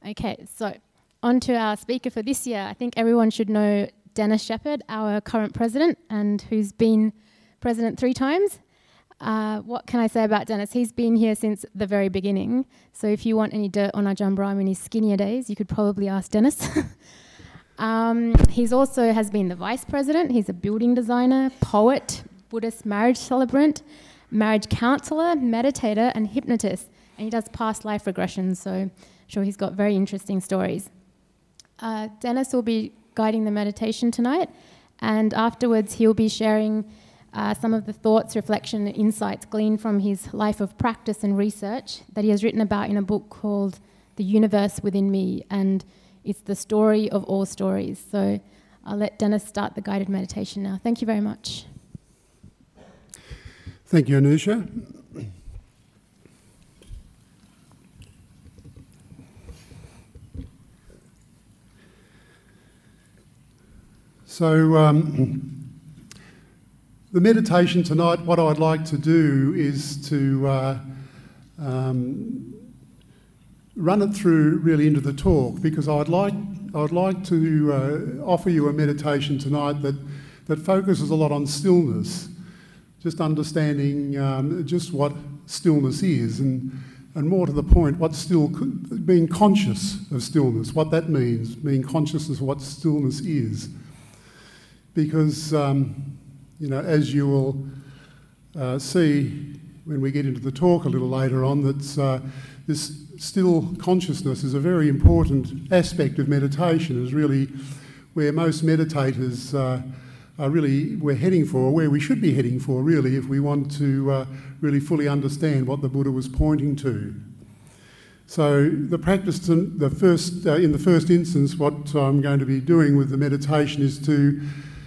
Okay, so on to our speaker for this year. I think everyone should know Dennis Shepherd, our current president, and who's been president 3 times. What can I say about Dennis? He's been here since the very beginning. So if you want any dirt on Ajahn Brahm in his skinnier days, you could probably ask Dennis. He's also has been the vice president. He's a building designer, poet, Buddhist marriage celebrant, marriage counsellor, meditator, and hypnotist. And he does past life regressions, so I'm sure he's got very interesting stories. Dennis will be guiding the meditation tonight, and afterwards he'll be sharing some of the thoughts, reflection, and insights gleaned from his life of practice and research that he has written about in a book called The Universe Within Me, and it's the story of all stories. So I'll let Dennis start the guided meditation now. Thank you very much. Thank you, Anusha. So the meditation tonight, what I'd like to do is to run it through really into the talk, because I'd like to offer you a meditation tonight that focuses a lot on stillness, just understanding just what stillness is, and more to the point, being conscious of stillness, what that means, being conscious of what stillness is. Because, you know, as you will see when we get into the talk a little later on, that this still consciousness is a very important aspect of meditation, is really where most meditators we're heading for, where we should be heading for, really, if we want to really fully understand what the Buddha was pointing to. So the practice, in the first instance, what I'm going to be doing with the meditation is to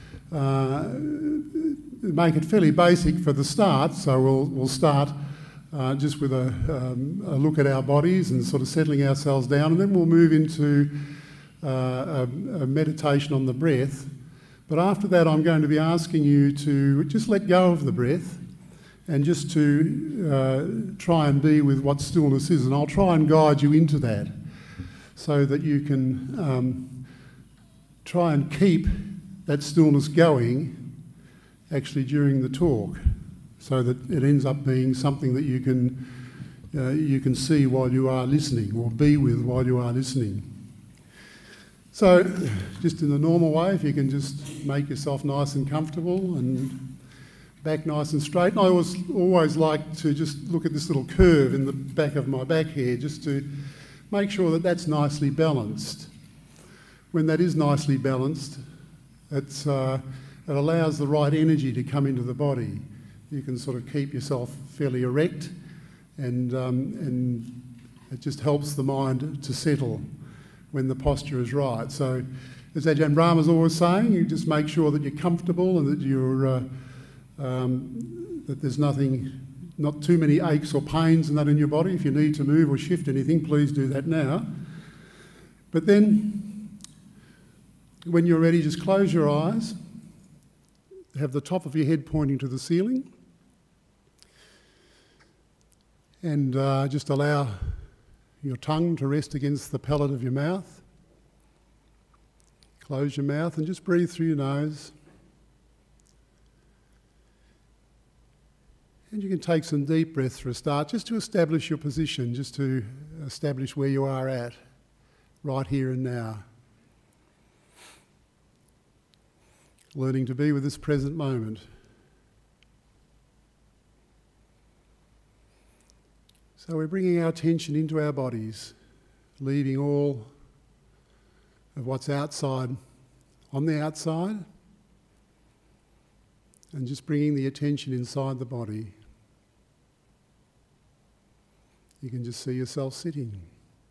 make it fairly basic for the start. So we'll start just with a look at our bodies and sort of settling ourselves down, and then we'll move into a meditation on the breath. But after that, I'm going to be asking you to just let go of the breath and just to try and be with what stillness is. And I'll try and guide you into that so that you can try and keep that stillness going actually during the talk, so that it ends up being something that you can see while you are listening, or be with while you are listening. So just in the normal way, if you can just make yourself nice and comfortable and back nice and straight. And I always like to just look at this little curve in the back of my back here, just to make sure that that's nicely balanced. When that is nicely balanced, it allows the right energy to come into the body. You can sort of keep yourself fairly erect, and it just helps the mind to settle when the posture is right. So, as Ajahn Brahm is always saying, you just make sure that you're comfortable and that you're that there's not too many aches or pains and that in your body. If you need to move or shift anything, please do that now. But then, when you're ready, just close your eyes. Have the top of your head pointing to the ceiling, and just allow your tongue to rest against the palate of your mouth. Close your mouth and just breathe through your nose. And you can take some deep breaths for a start, just to establish your position, just to establish where you are at, right here and now. Learning to be with this present moment. So we're bringing our attention into our bodies, leaving all of what's outside on the outside, and just bringing the attention inside the body. You can just see yourself sitting.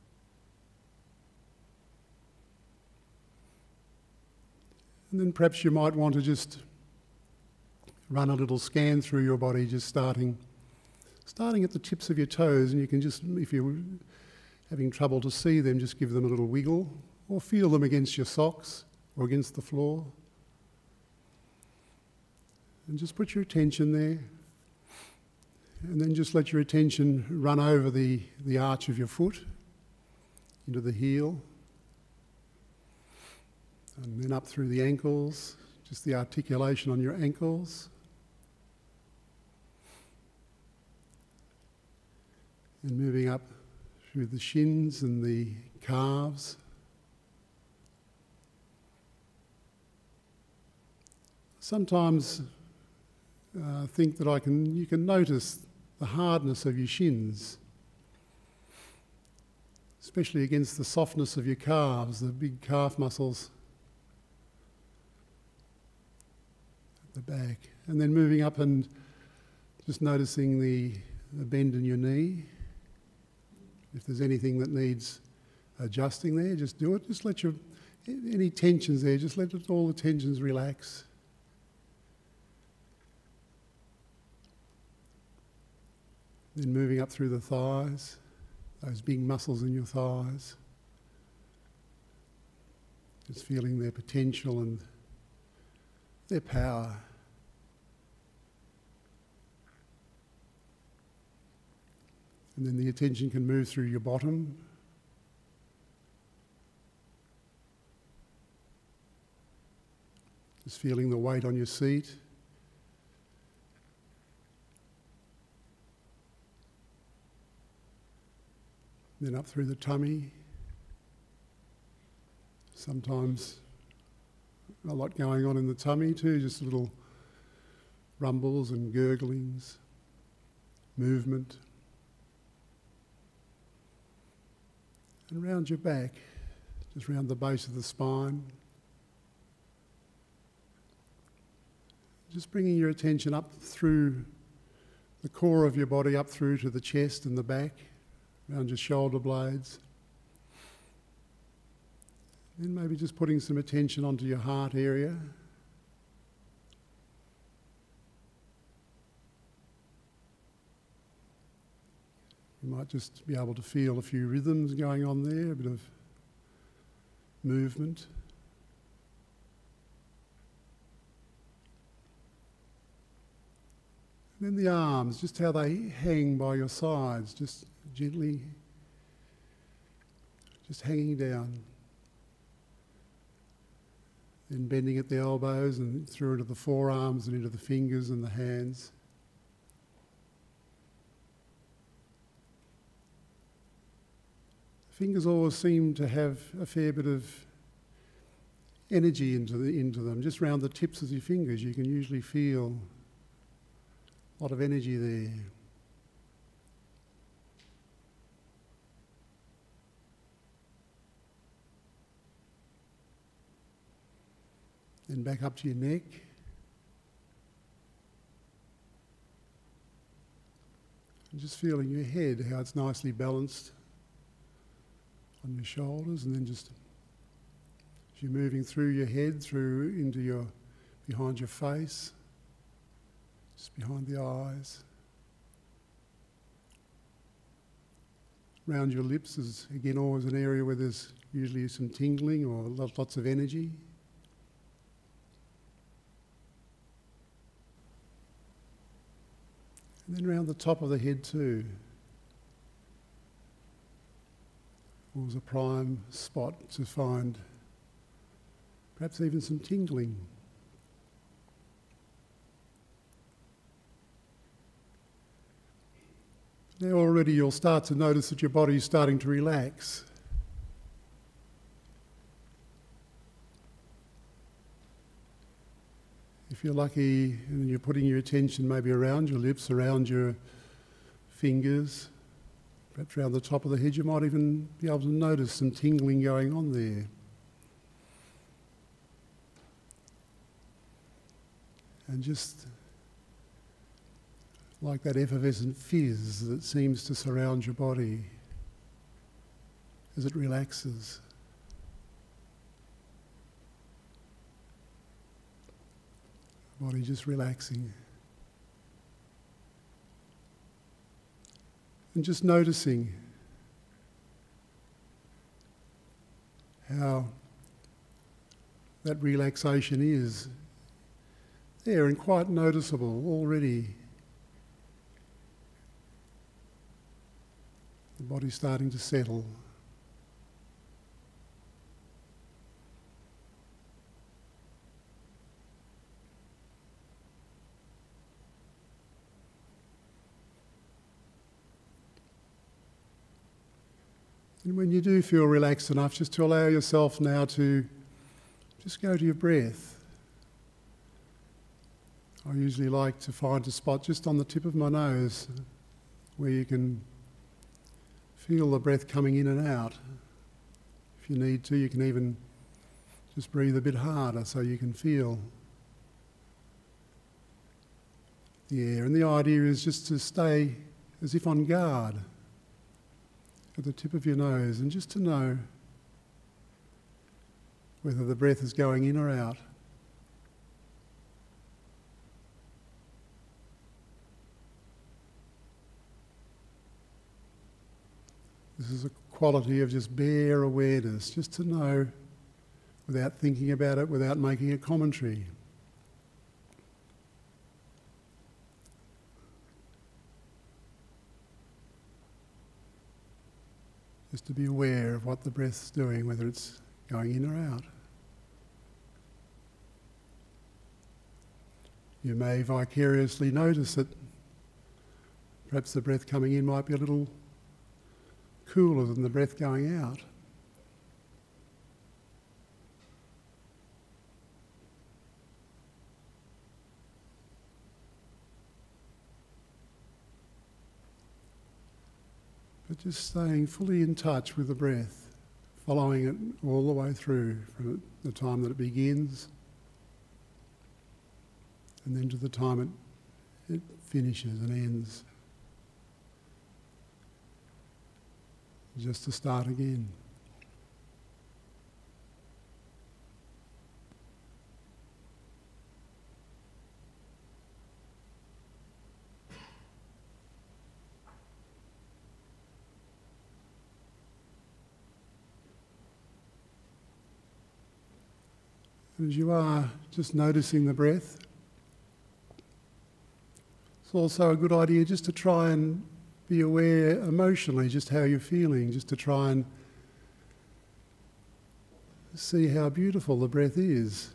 And then perhaps you might want to just run a little scan through your body, just starting at the tips of your toes, and you can just, if you're having trouble to see them, just give them a little wiggle, or feel them against your socks or against the floor. And just put your attention there, and then just let your attention run over the arch of your foot. into the heel, and then up through the ankles, just the articulation on your ankles. And moving up through the shins and the calves. Sometimes think that you can notice the hardness of your shins, especially against the softness of your calves, the big calf muscles at the back. And then moving up and just noticing the bend in your knee. If there's anything that needs adjusting there, just do it. Just let any tensions there, just let all the tensions relax. Then moving up through the thighs, those big muscles in your thighs. Just feeling their potential and their power. And then the attention can move through your bottom. Just feeling the weight on your seat. Then up through the tummy. Sometimes a lot going on in the tummy too, just little rumbles and gurglings, movement. And round your back, just round the base of the spine. Just bringing your attention up through the core of your body, up through to the chest and the back, around your shoulder blades. Then maybe just putting some attention onto your heart area. You might just be able to feel a few rhythms going on there, a bit of movement. And then the arms, just how they hang by your sides, just gently, just hanging down. Then bending at the elbows and through into the forearms and into the fingers and the hands. The fingers always seem to have a fair bit of energy into them. Just round the tips of your fingers you can usually feel a lot of energy there. Then back up to your neck. And just feeling your head, how it's nicely balanced on your shoulders, and then just as you're moving through your head, through into behind your face, just behind the eyes. Round your lips is again always an area where there's usually some tingling or lots of energy. And then round the top of the head too. Always a prime spot to find perhaps even some tingling. Now already you'll start to notice that your body is starting to relax. If you're lucky and you're putting your attention maybe around your lips, around your fingers, perhaps around the top of the head, you might even be able to notice some tingling going on there. And just like that effervescent fizz that seems to surround your body as it relaxes. Body just relaxing. And just noticing how that relaxation is there and quite noticeable already. The body's starting to settle. And when you do feel relaxed enough, just to allow yourself now to just go to your breath. I usually like to find a spot just on the tip of my nose where you can feel the breath coming in and out. If you need to, you can even just breathe a bit harder so you can feel the air. And the idea is just to stay as if on guard at the tip of your nose and just to know whether the breath is going in or out. This is a quality of just bare awareness, just to know without thinking about it, without making a commentary. Just to be aware of what the breath's doing, whether it's going in or out. You may vicariously notice that perhaps the breath coming in might be a little cooler than the breath going out. But just staying fully in touch with the breath, following it all the way through from the time that it begins and then to the time it finishes and ends. Just to start again. And as you are just noticing the breath, it's also a good idea just to try and be aware emotionally just how you're feeling, just to try and see how beautiful the breath is,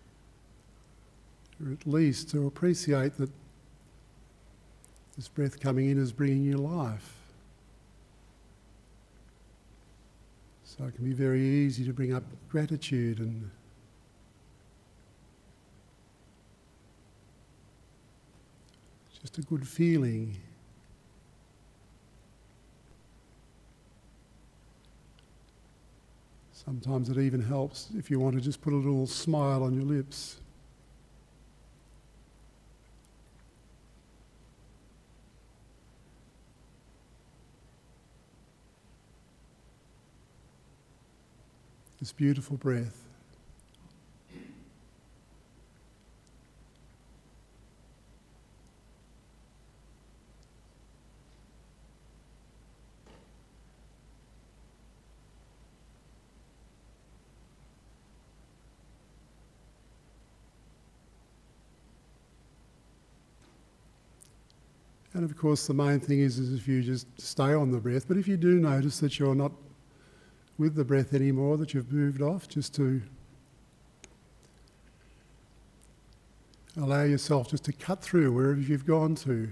or at least to appreciate that this breath coming in is bringing you life. So it can be very easy to bring up gratitude and just a good feeling. Sometimes it even helps if you want to just put a little smile on your lips. This beautiful breath. And of course the main thing is if you just stay on the breath, but if you do notice that you're not with the breath anymore, that you've moved off, just to allow yourself just to cut through wherever you've gone to.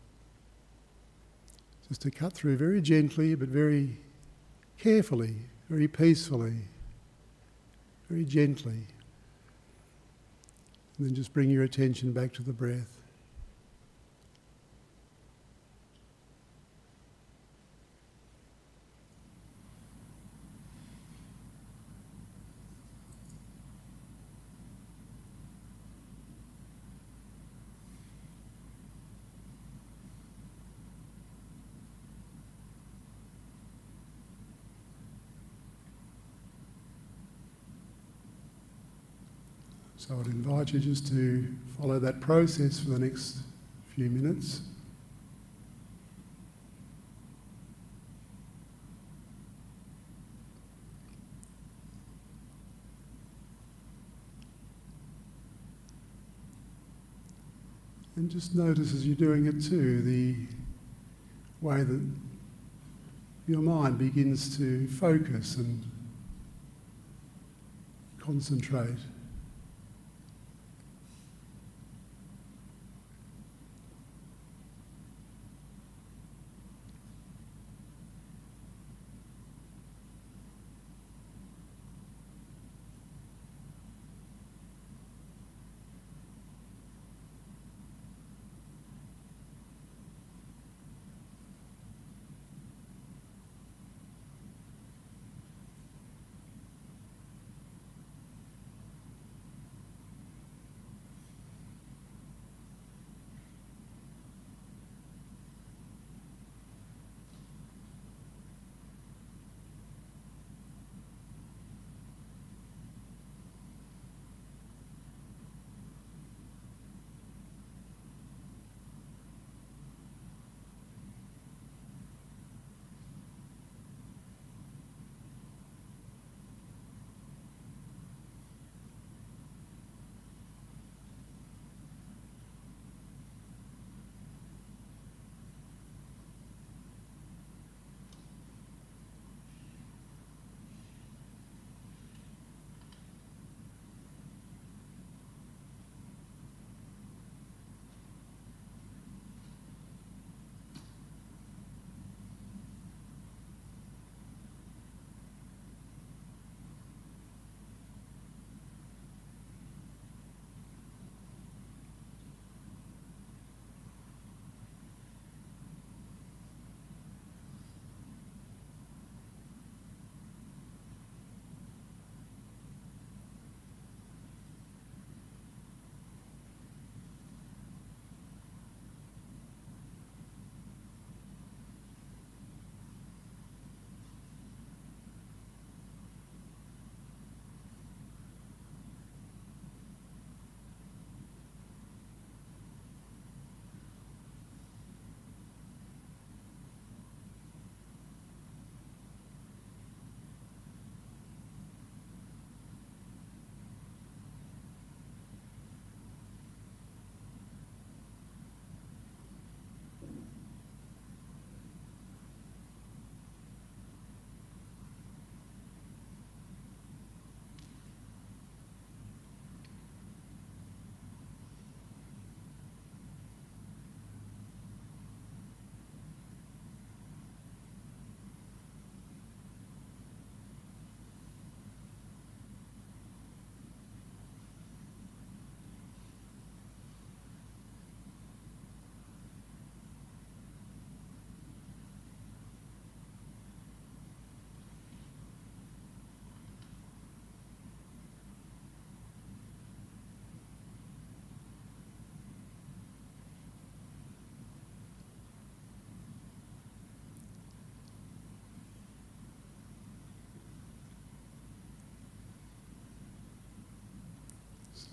Just to cut through very gently but very carefully, very peacefully, very gently. And then just bring your attention back to the breath. So I'd invite you just to follow that process for the next few minutes. And just notice as you're doing it too, the way that your mind begins to focus and concentrate.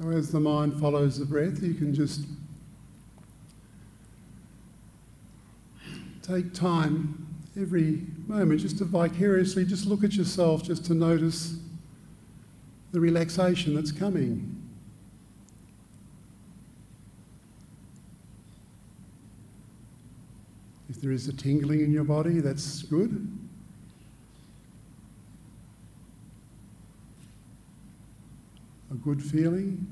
So as the mind follows the breath, you can just take time every moment just to vicariously just look at yourself, just to notice the relaxation that's coming. If there is a tingling in your body, that's good. A good feeling.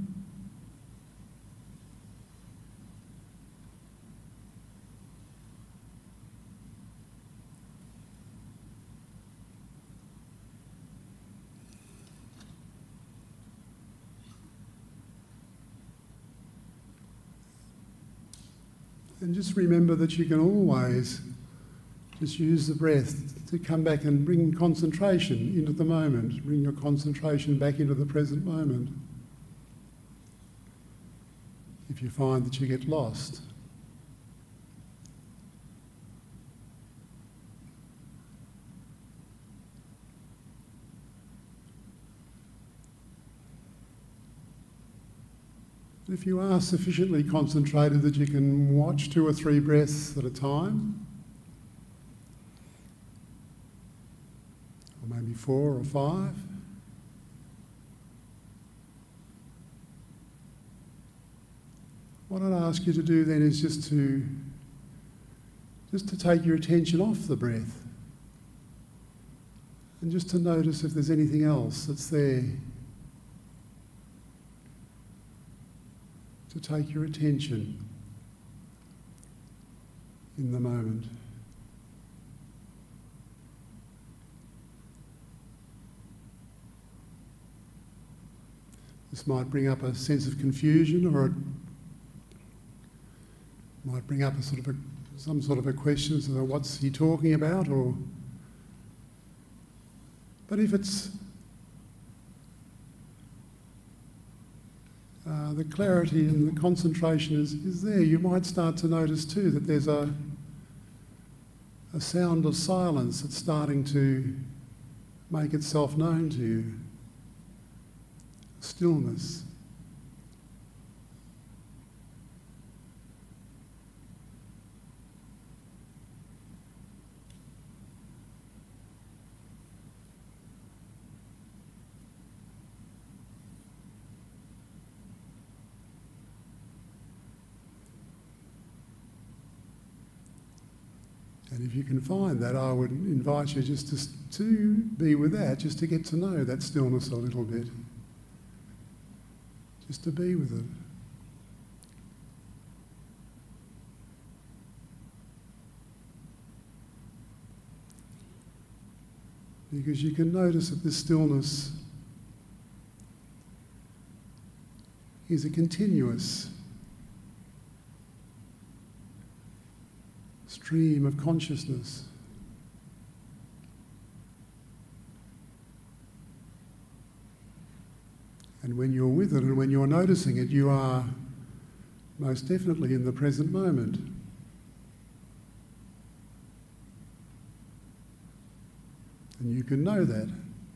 And just remember that you can always just use the breath to come back and bring concentration into the moment. Bring your concentration back into the present moment. If you find that you get lost. If you are sufficiently concentrated that you can watch 2 or 3 breaths at a time, or maybe 4 or 5, what I'd ask you to do then is just to take your attention off the breath and just to notice if there's anything else that's there. To take your attention in the moment. This might bring up a sense of confusion, or it might bring up some sort of a question as to what's he talking about, but if it's the clarity and the concentration is there, you might start to notice too that there's a sound of silence that's starting to make itself known to you. Stillness. And if you can find that, I would invite you just to be with that, just to get to know that stillness a little bit. Just to be with it. Because you can notice that this stillness is a continuous stream of consciousness. And when you're with it and when you're noticing it, you are most definitely in the present moment. And you can know that.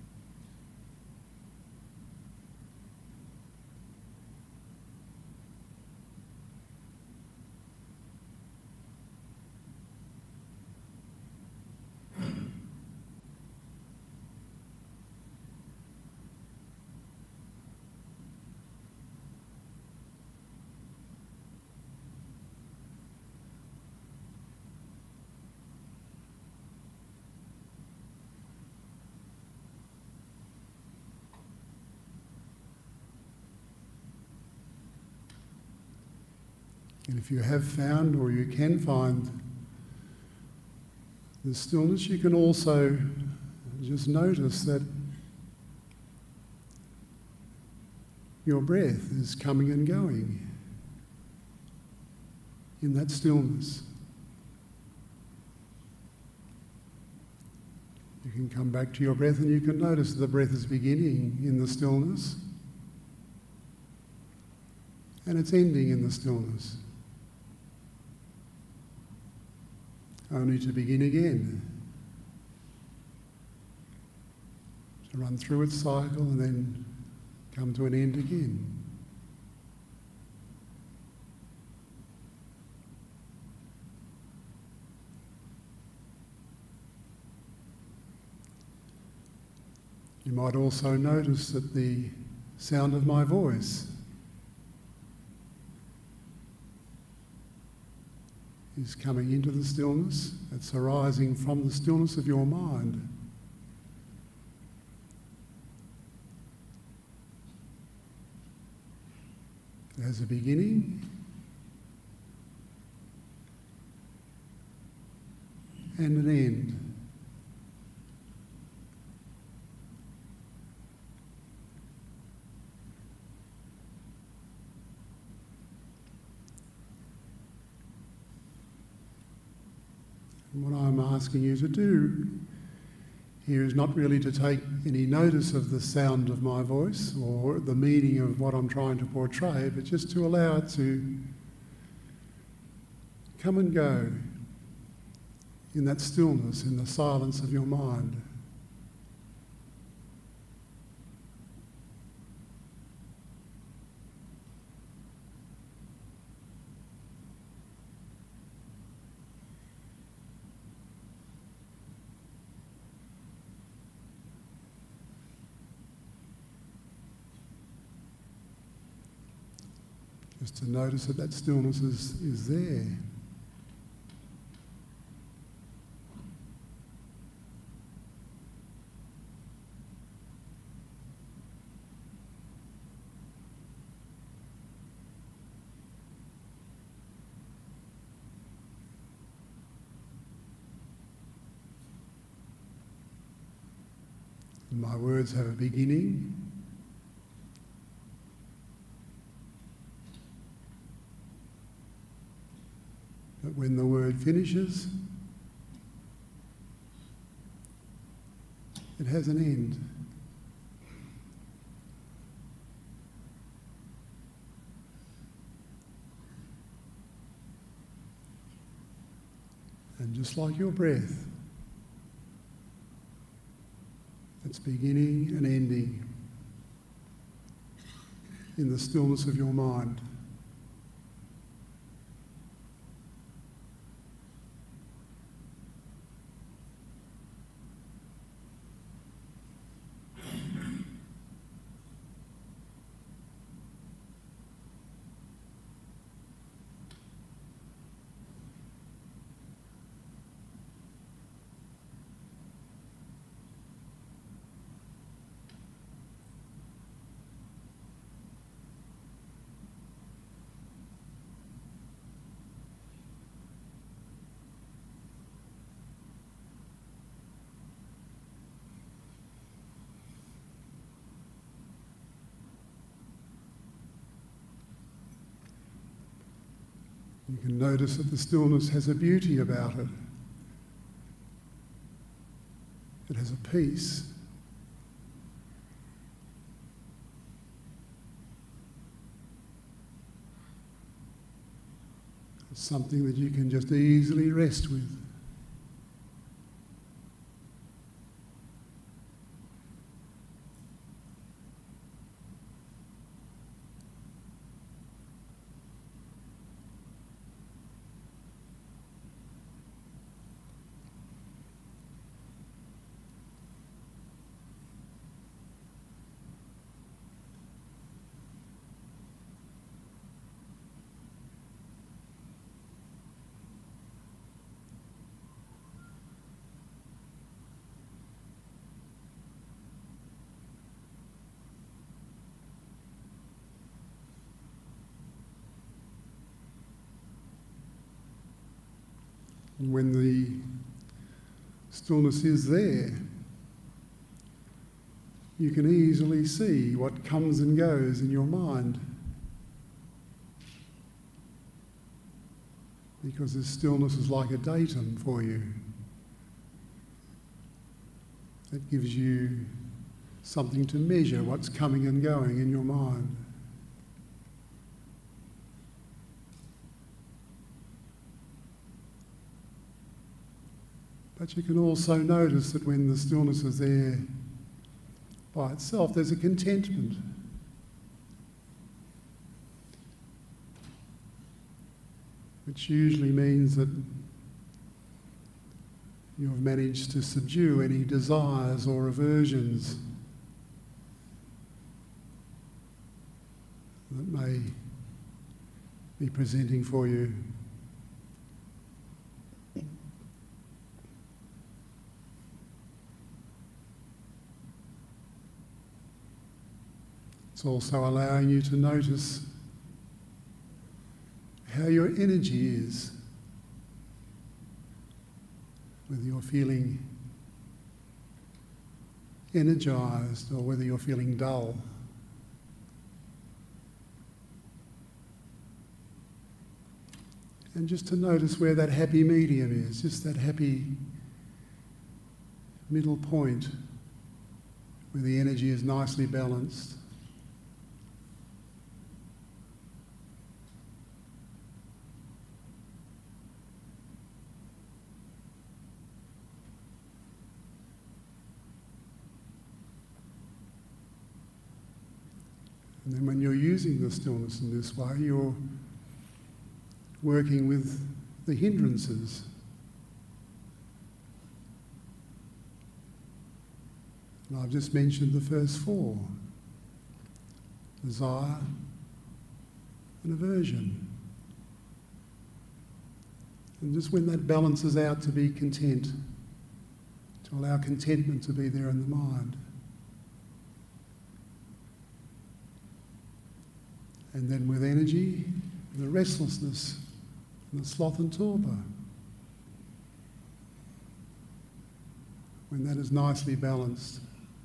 And if you have found, or you can find, the stillness, you can also just notice that your breath is coming and going in that stillness. You can come back to your breath and you can notice that the breath is beginning in the stillness and it's ending in the stillness. Only to begin again, to run through its cycle and then come to an end again. You might also notice that the sound of my voice is coming into the stillness. It's arising from the stillness of your mind. It has a beginning and an end. And what I'm asking you to do here is not really to take any notice of the sound of my voice or the meaning of what I'm trying to portray, but just to allow it to come and go in that stillness, in the silence of your mind. Just to notice that that stillness is there. And my words have a beginning but when the word finishes, it has an end. And just like your breath, it's beginning and ending in the stillness of your mind. You can notice that the stillness has a beauty about it. It has a peace. It's something that you can just easily rest with. And when the stillness is there, you can easily see what comes and goes in your mind. Because this stillness is like a datum for you. It gives you something to measure what's coming and going in your mind. But you can also notice that when the stillness is there by itself, there's a contentment. Which usually means that you've managed to subdue any desires or aversions that may be presenting for you. It's also allowing you to notice how your energy is, whether you're feeling energized or whether you're feeling dull. And just to notice where that happy medium is, just that happy middle point where the energy is nicely balanced. And then when you're using the stillness in this way, you're working with the hindrances. And I've just mentioned the first four: desire and aversion. And just when that balances out, to be content, to allow contentment to be there in the mind. And then with energy, the restlessness, and the sloth and torpor. When that is nicely balanced,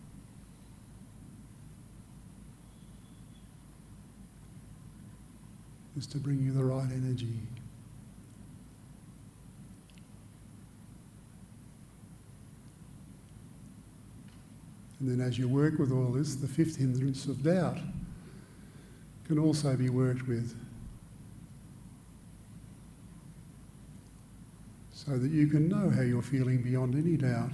is to bring you the right energy. And then as you work with all this, the fifth hindrance of doubt can also be worked with, so that you can know how you're feeling beyond any doubt.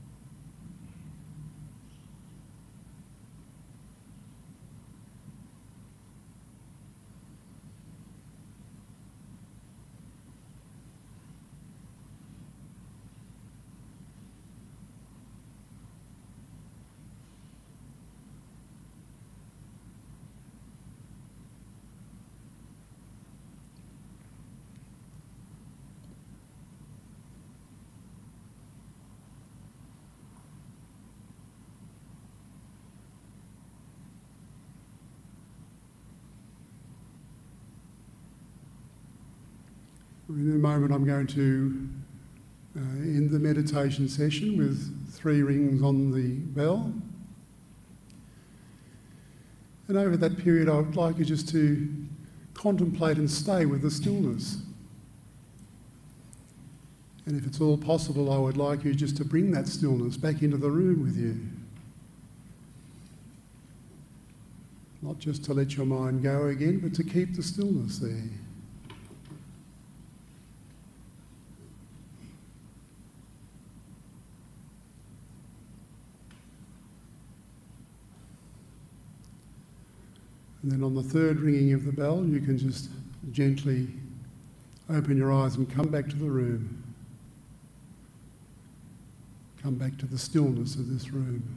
In a moment I'm going to end the meditation session with 3 rings on the bell. And over that period I would like you just to contemplate and stay with the stillness. And if it's all possible, I would like you just to bring that stillness back into the room with you. Not just to let your mind go again, but to keep the stillness there. And then on the 3rd ringing of the bell, you can just gently open your eyes and come back to the room. Come back to the stillness of this room.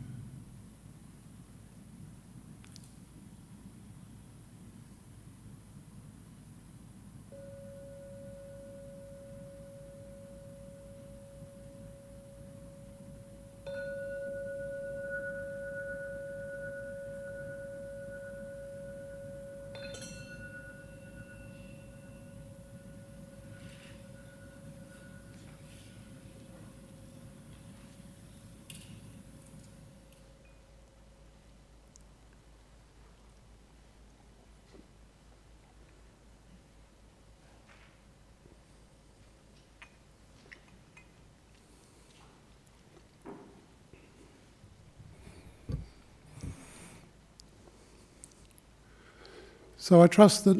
So I trust that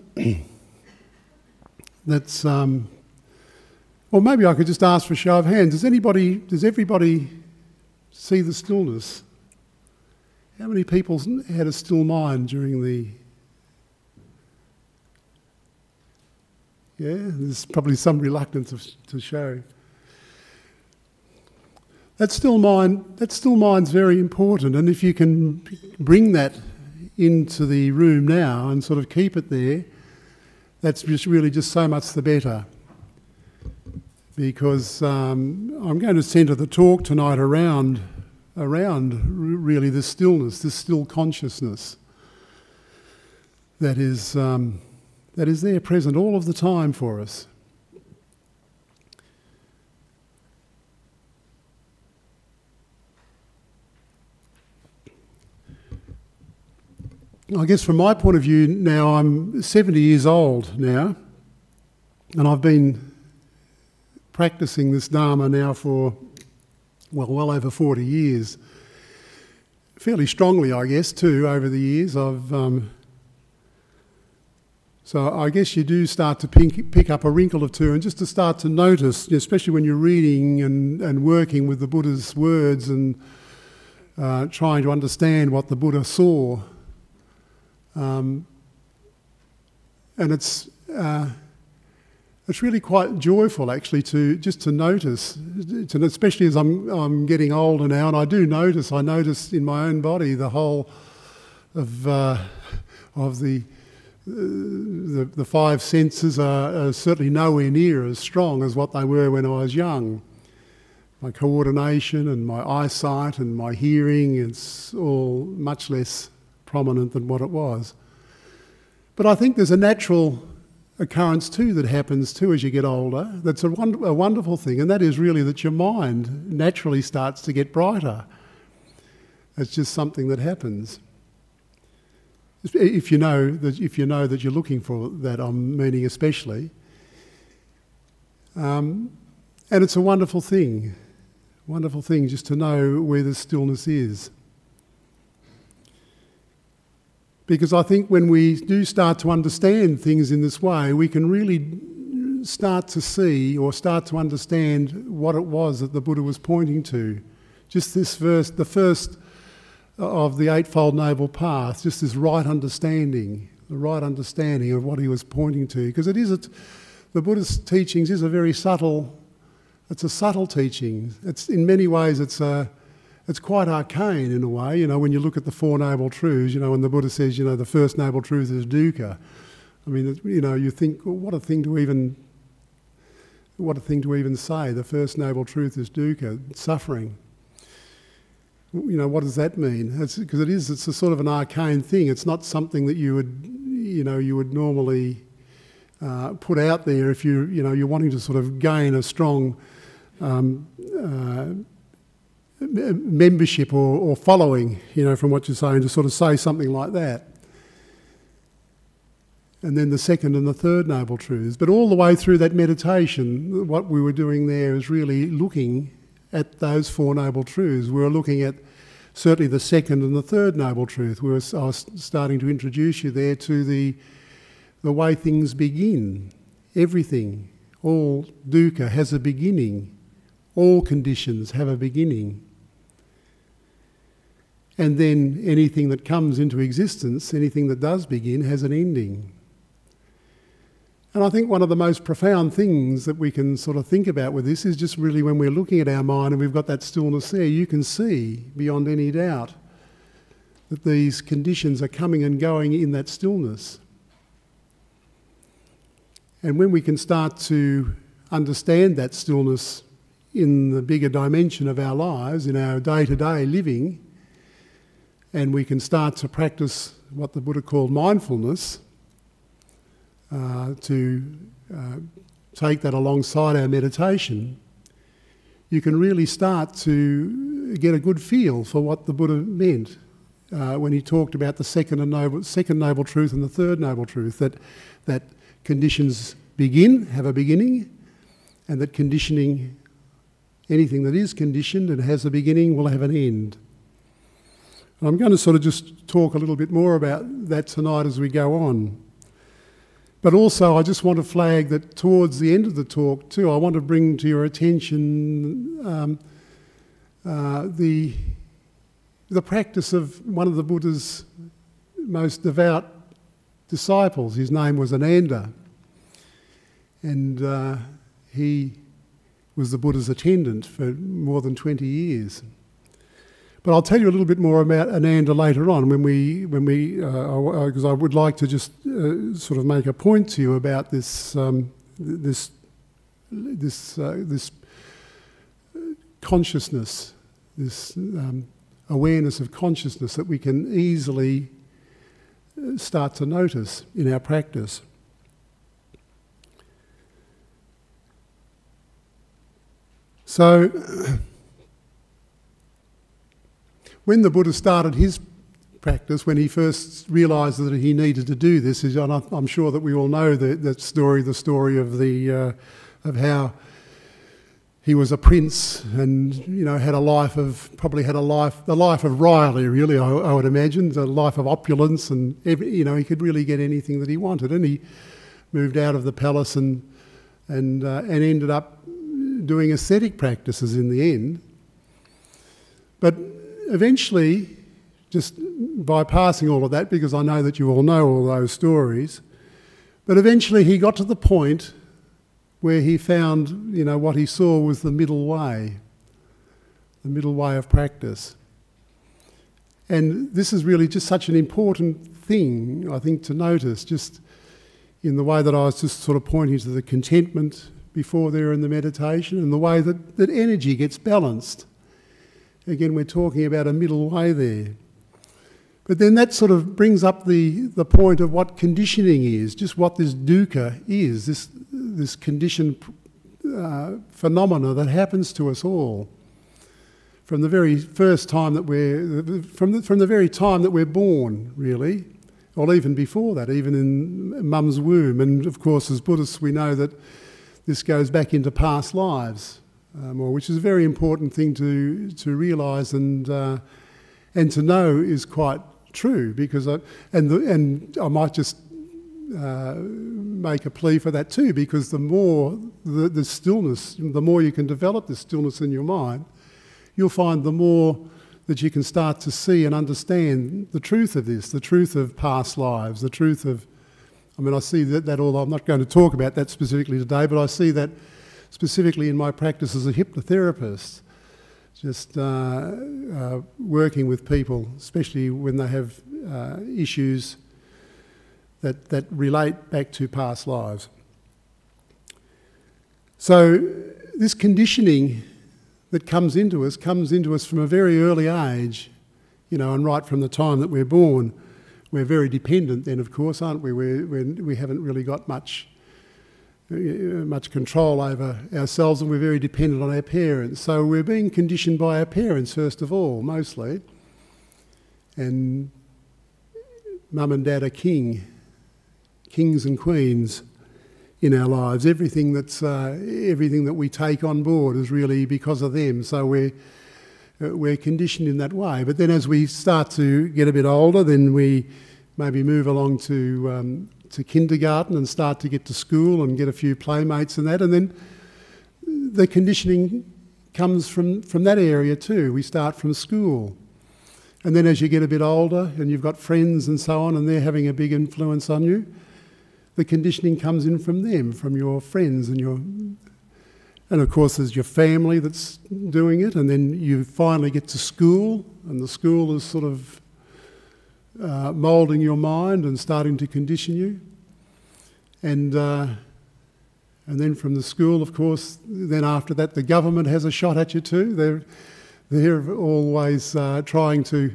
that's, well, maybe I could just ask for a show of hands. Does everybody see the stillness? How many people had a still mind during the... Yeah, there's probably some reluctance to show. That still mind's very important, and if you can bring that into the room now and sort of keep it there, that's just really just so much the better. Because I'm going to centre the talk tonight around really this stillness, this still consciousness that is there present all of the time for us. I guess from my point of view now, I'm 70 years old now, and I've been practicing this Dharma now for, well over 40 years. Fairly strongly, I guess, too, over the years. So I guess you do start to pick up a wrinkle or two, and just to start to notice, especially when you're reading and working with the Buddha's words and trying to understand what the Buddha saw. And it's really quite joyful, actually, to notice, especially as I'm getting older now, and I notice in my own body the whole of the five senses are certainly nowhere near as strong as what they were when I was young. My coordination and my eyesight and my hearing, it's all much less prominent than what it was. But I think there's a natural occurrence too that happens too as you get older. That's a wonderful thing, and that is really that your mind naturally starts to get brighter. It's just something that happens. If you know that you're looking for that, I'm meaning especially. And it's a wonderful thing just to know where the stillness is. Because I think when we do start to understand things in this way, we can really start to see or start to understand what it was that the Buddha was pointing to. Just this verse, the first of the Eightfold Noble Path, just this right understanding, the right understanding of what he was pointing to. Because the Buddha's teachings is a subtle teaching. It's in many ways it's quite arcane in a way, when you look at the Four Noble Truths, when the Buddha says, the first Noble Truth is dukkha. I mean, you think, well, what a thing to even say. The first Noble Truth is dukkha, suffering. What does that mean? Because it's a sort of an arcane thing. It's not something that you would normally put out there if you're wanting to sort of gain a strong membership or following, from what you're saying, to sort of say something like that. And then the second and the third Noble Truths. But all the way through that meditation, what we were doing there is really looking at those Four Noble Truths. We were looking at certainly the second and the third Noble Truth. I was starting to introduce you there to the way things begin. Everything, all dukkha has a beginning. All conditions have a beginning. And then anything that comes into existence, anything that does begin, has an ending. And I think one of the most profound things that we can sort of think about with this is just really when we're looking at our mind and we've got that stillness there, you can see beyond any doubt that these conditions are coming and going in that stillness. And when we can start to understand that stillness in the bigger dimension of our lives, in our day-to-day living, and we can start to practice what the Buddha called mindfulness, to take that alongside our meditation, you can really start to get a good feel for what the Buddha meant when he talked about the second Noble Truth and the third Noble Truth, that conditions have a beginning, and that conditioning, anything that is conditioned and has a beginning, will have an end. And I'm going to sort of just talk a little bit more about that tonight as we go on. But also I just want to flag that towards the end of the talk too, I want to bring to your attention the practice of one of the Buddha's most devout disciples. His name was Ananda, and he was the Buddha's attendant for more than 20 years. But I'll tell you a little bit more about Ananda later on because I would like to just sort of make a point to you about this consciousness, this awareness of consciousness that we can easily start to notice in our practice. So, when the Buddha started his practice, when he first realised that he needed to do this, I'm sure that we all know the story of how he was a prince and had a life of the life of royalty, really. I would imagine, a life of opulence, and he could really get anything that he wanted. And he moved out of the palace and ended up doing ascetic practices in the end. But eventually, just bypassing all of that, because I know that you all know all those stories, but eventually he got to the point where he found, what he saw was the middle way of practice. And this is really just such an important thing, I think, to notice, just in the way that I was just sort of pointing to the contentment before there in the meditation, and the way that energy gets balanced. Again, we're talking about a middle way there. But then that sort of brings up the point of what conditioning is, just what this dukkha is, this conditioned phenomena that happens to us all from the very first time that from the very time that we're born, really, or even before that, even in mum's womb. And of course, as Buddhists, we know that this goes back into past lives, which is a very important thing to realise and to know is quite true. Because I might just make a plea for that too, because the more the stillness, the more you can develop this stillness in your mind, you'll find the more that you can start to see and understand the truth of this, the truth of past lives, the truth of, I see that all, I'm not going to talk about that specifically today, but I see that specifically in my practice as a hypnotherapist, just working with people, especially when they have issues that relate back to past lives. So this conditioning that comes into us from a very early age, and right from the time that we're born. We're very dependent then, of course, aren't we? We haven't really got much control over ourselves, and we're very dependent on our parents. So we're being conditioned by our parents, first of all, mostly. And mum and dad are kings and queens in our lives. Everything that we take on board is really because of them. So we're conditioned in that way. But then as we start to get a bit older, then we maybe move along to kindergarten and start to get to school and get a few playmates and that. And then the conditioning comes from that area too. We start from school. And then as you get a bit older and you've got friends and so on, and they're having a big influence on you, the conditioning comes in from them, from your friends and of course there's your family that's doing it, and then you finally get to school, and the school is sort of moulding your mind and starting to condition you. And then from the school, of course, then after that the government has a shot at you too. They're always trying to,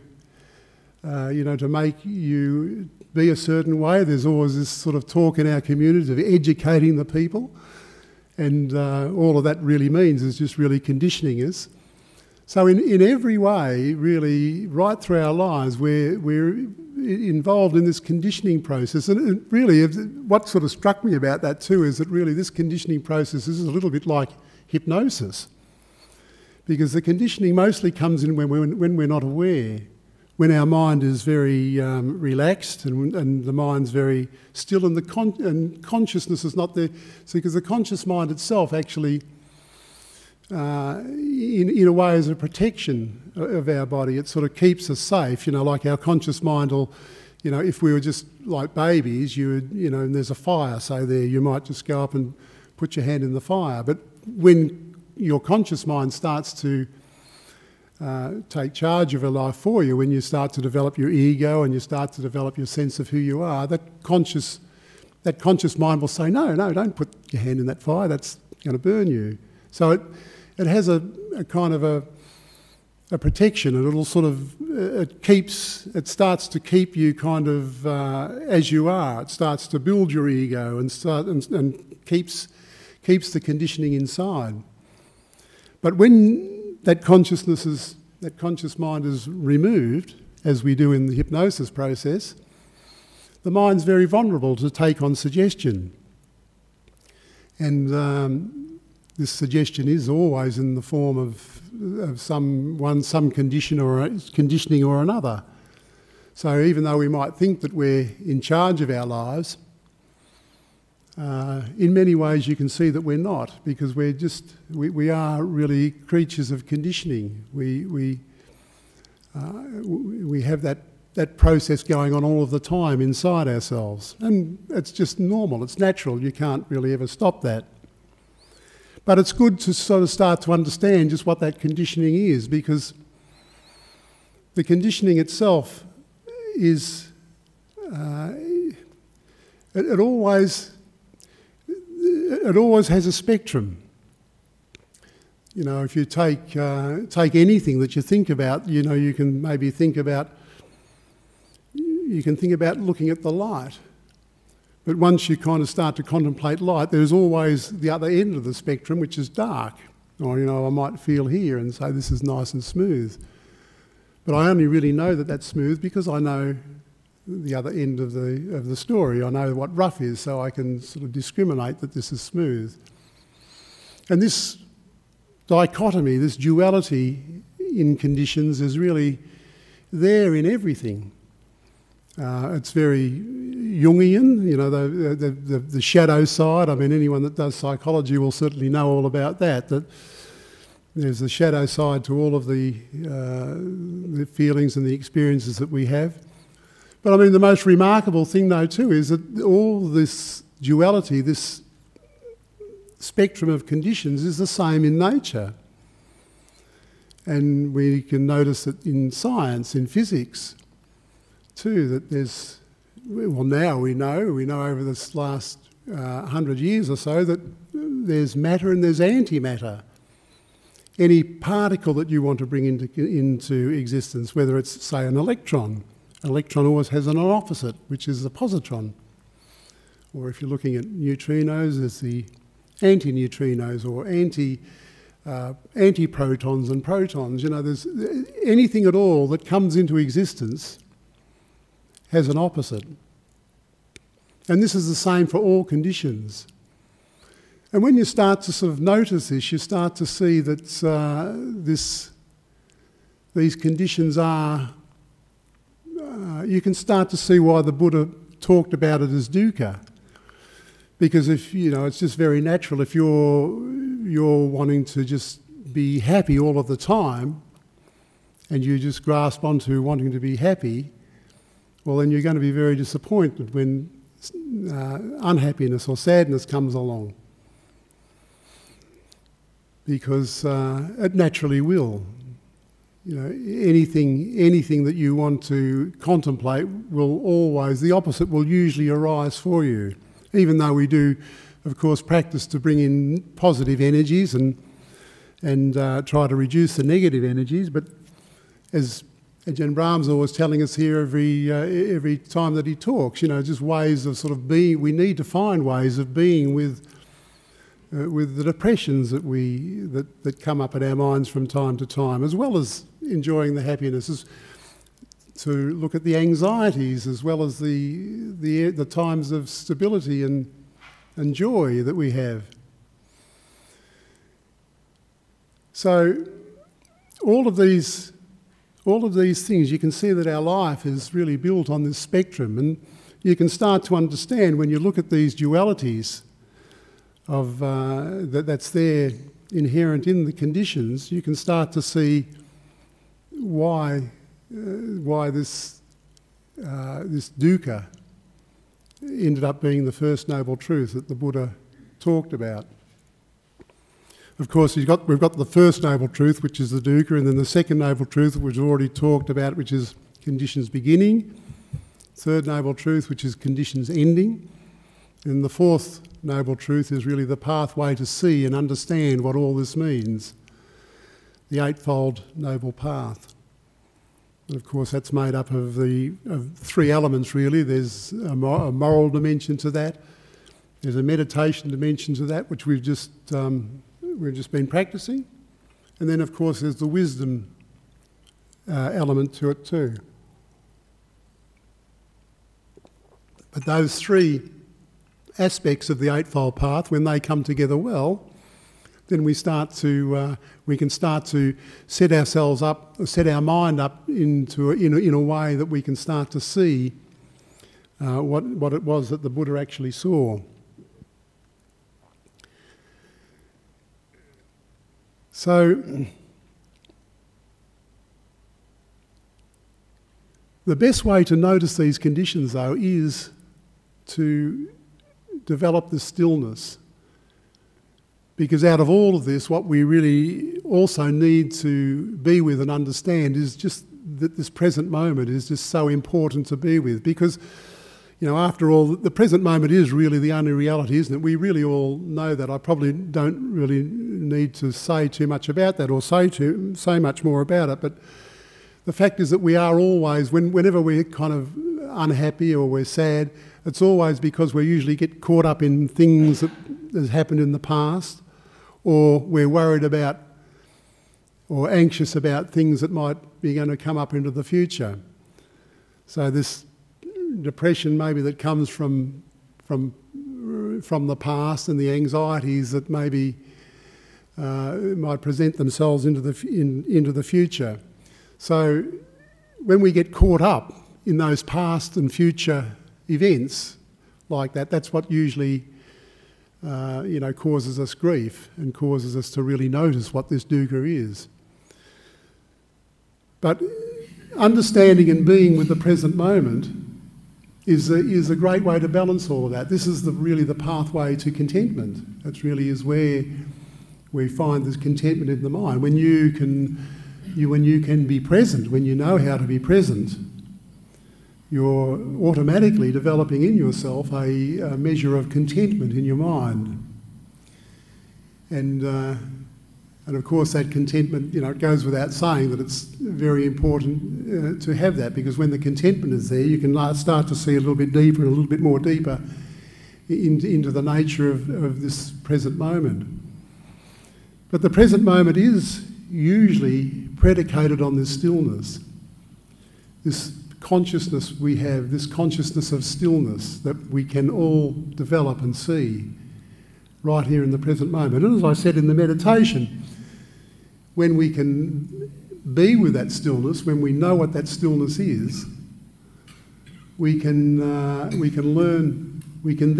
to make you be a certain way. There's always this sort of talk in our communities of educating the people. And all of that really means is just really conditioning us. So in every way, really, right through our lives, we're involved in this conditioning process. And really, what sort of struck me about that too is that really this conditioning process is a little bit like hypnosis. Because the conditioning mostly comes in when we're not aware, when our mind is very relaxed and the mind's very still, and consciousness is not there. So because the conscious mind itself actually, in a way, is a protection of our body. It sort of keeps us safe, like our conscious mind will, if we were just like babies, you would, and there's a fire, say there, you might just go up and put your hand in the fire. But when your conscious mind starts to take charge of your life for you, when you start to develop your ego and you start to develop your sense of who you are, that conscious mind will say, no, don't put your hand in that fire, that's going to burn you. So it has a kind of a protection, and it'll sort of, it starts to keep you kind of as you are. It starts to build your ego and keeps the conditioning inside. But when that conscious mind is removed, as we do in the hypnosis process, the mind's very vulnerable to take on suggestion. And this suggestion is always in the form of some conditioning or another. So even though we might think that we're in charge of our lives, in many ways you can see that we're not, because we are really creatures of conditioning. We have that process going on all of the time inside ourselves, and it's just normal, it's natural, you can't really ever stop that. But it's good to sort of start to understand just what that conditioning is, because the conditioning itself is, it always has a spectrum. You know, if you take anything that you think about, you know, you can maybe think about looking at the light. But once you kind of start to contemplate light, there's always the other end of the spectrum, which is dark. Or, you know, I might feel here and say this is nice and smooth. But I only really know that that's smooth because I know the other end of the story. I know what rough is, so I can sort of discriminate that this is smooth. And this dichotomy, this duality in conditions is really there in everything. It's very Jungian, you know, the shadow side. I mean, anyone that does psychology will certainly know all about that, that there's the shadow side to all of the feelings and the experiences that we have. But I mean, the most remarkable thing though too is that all this duality, this spectrum of conditions is the same in nature. And we can notice that in science, in physics too, that there's, well now we know over this last 100 years or so that there's matter and there's antimatter. Any particle that you want to bring into existence, whether it's, say, an electron always has an opposite, which is the positron. Or if you're looking at neutrinos, there's the antineutrinos or antiprotons and protons. You know, there's anything at all that comes into existence has an opposite. And this is the same for all conditions. And when you start to sort of notice this, you start to see that these conditions are, you can start to see why the Buddha talked about it as dukkha. Because if, you know, it's just very natural, if you're wanting to just be happy all of the time, and you just grasp onto wanting to be happy, well then you're going to be very disappointed when unhappiness or sadness comes along. Because it naturally will. You know, anything that you want to contemplate will always, the opposite will usually arise for you. Even though we do, of course, practice to bring in positive energies and try to reduce the negative energies, but as Ajahn Brahm's always telling us here every time that he talks, you know, just ways of sort of being, we need to find ways of being with the depressions that come up in our minds from time to time, as well as enjoying the happinesses, to look at the anxieties as well as the times of stability and joy that we have. So all of these things, you can see that our life is really built on this spectrum, and you can start to understand when you look at these dualities of that's there inherent in the conditions, you can start to see why this dukkha ended up being the first noble truth that the Buddha talked about. of course, we've got the first noble truth, which is the dukkha, and then the second noble truth, which we've already talked about, which is conditions beginning. Third noble truth, which is conditions ending. And the fourth noble truth is really the pathway to see and understand what all this means. The Eightfold Noble Path. And of course, that's made up of three elements, really. There's a moral dimension to that. There's a meditation dimension to that, which we've just been practicing. And then, of course, there's the wisdom element to it too. But those three aspects of the Eightfold Path, when they come together well, then we can start to set ourselves up, set our mind up in a way that we can start to see what it was that the Buddha actually saw. So the best way to notice these conditions, though, is to develop the stillness. Because out of all of this, what we really also need to be with and understand is just that this present moment is just so important to be with. Because, you know, after all, the present moment is really the only reality, isn't it? We really all know that. I probably don't really need to say too much about that or say much more about it. But the fact is that we are always, whenever we're kind of unhappy or we're sad, it's always because we usually get caught up in things that has happened in the past, or we're worried about or anxious about things that might be going to come up into the future. So this depression maybe that comes from the past and the anxieties that maybe might present themselves into the future. So when we get caught up in those past and future events like that, that's what usually causes us grief and causes us to really notice what this dukkha is. But understanding and being with the present moment is a great way to balance all of that. This is really the pathway to contentment. That really is where we find this contentment in the mind. When you can be present, when you know how to be present, you're automatically developing in yourself a measure of contentment in your mind. And of course that contentment, it goes without saying that it's very important to have that, because when the contentment is there, you can start to see a little bit deeper and a little bit more deeper into the nature of this present moment. But the present moment is usually predicated on this stillness, this consciousness we have, this consciousness of stillness that we can all develop and see right here in the present moment. And as I said in the meditation, when we can be with that stillness, when we know what that stillness is, we can learn, we can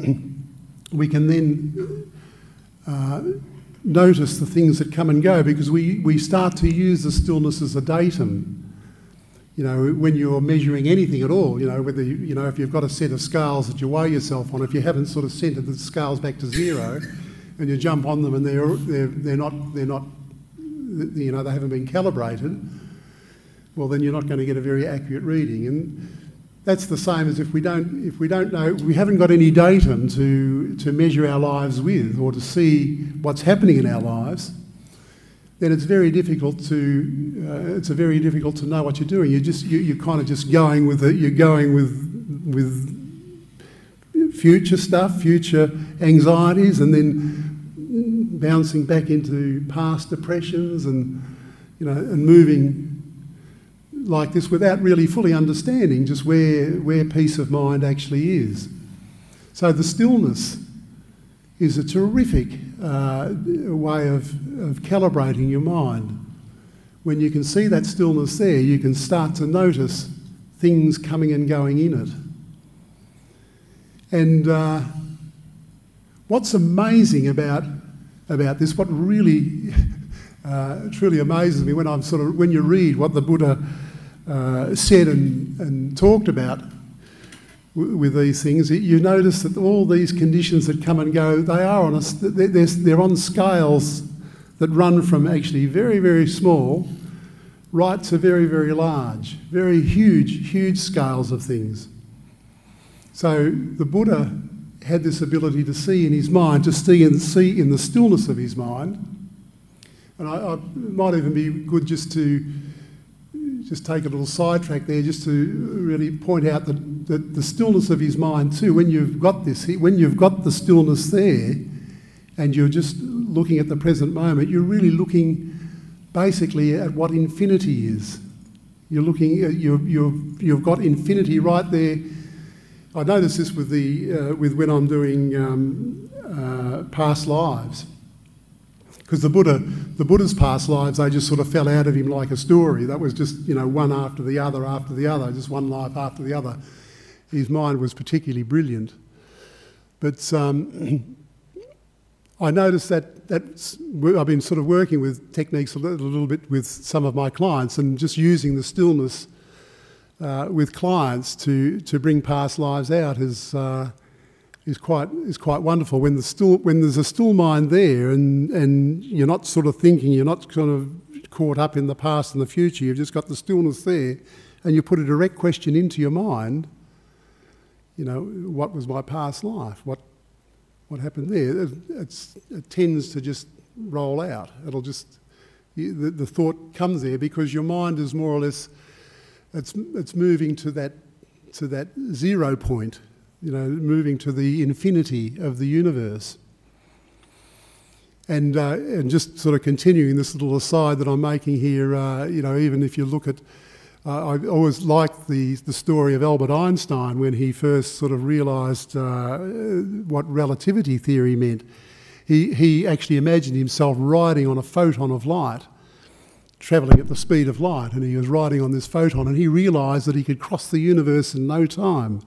then notice the things that come and go, because we start to use the stillness as a datum. When you're measuring anything at all, whether if you've got a set of scales that you weigh yourself on, if you haven't sort of centred the scales back to zero, and you jump on them and they're not they haven't been calibrated, well then you're not going to get a very accurate reading. And that's the same as if we don't know, we haven't got any datum to measure our lives with or to see what's happening in our lives, then it's very difficult to know what you're doing. You're kind of just going with it. You're going with future stuff, future anxieties, and then bouncing back into past depressions, and moving like this without really fully understanding just where peace of mind actually is. So the stillness is a terrific way of calibrating your mind. When you can see that stillness there, you can start to notice things coming and going in it. And what's amazing about this, what really truly amazes me when you read what the Buddha said and talked about, with these things, you notice that all these conditions that come and go, they are on they're on scales that run from actually very, very small right to very, very large, very huge scales of things. So the Buddha had this ability to see in his mind, to see in the stillness of his mind. And I might even be good just to take a little sidetrack there, just to really point out that the stillness of his mind too, when you've got the stillness there and you're just looking at the present moment, you're really looking basically at what infinity is. You're looking at, you've got infinity right there. I notice this with when I'm doing past lives. Because the Buddha's past lives, they just sort of fell out of him like a story. That was just, one after the other, just one life after the other. His mind was particularly brilliant. But I noticed that I've been sort of working with techniques a little bit with some of my clients, and just using the stillness with clients to bring past lives out is quite wonderful. When there's a still mind there, and you're not sort of thinking, you're not kind of caught up in the past and the future. You've just got the stillness there, and you put a direct question into your mind. What was my past life? What happened there? It tends to just roll out. It'll just the thought comes there because your mind is more or less it's moving to that 0 point. Moving to the infinity of the universe. And just sort of continuing this little aside that I'm making here, even if you look at, I always liked the story of Albert Einstein when he first sort of realised what relativity theory meant. He actually imagined himself riding on a photon of light, travelling at the speed of light, and he was riding on this photon, and he realised that he could cross the universe in no time.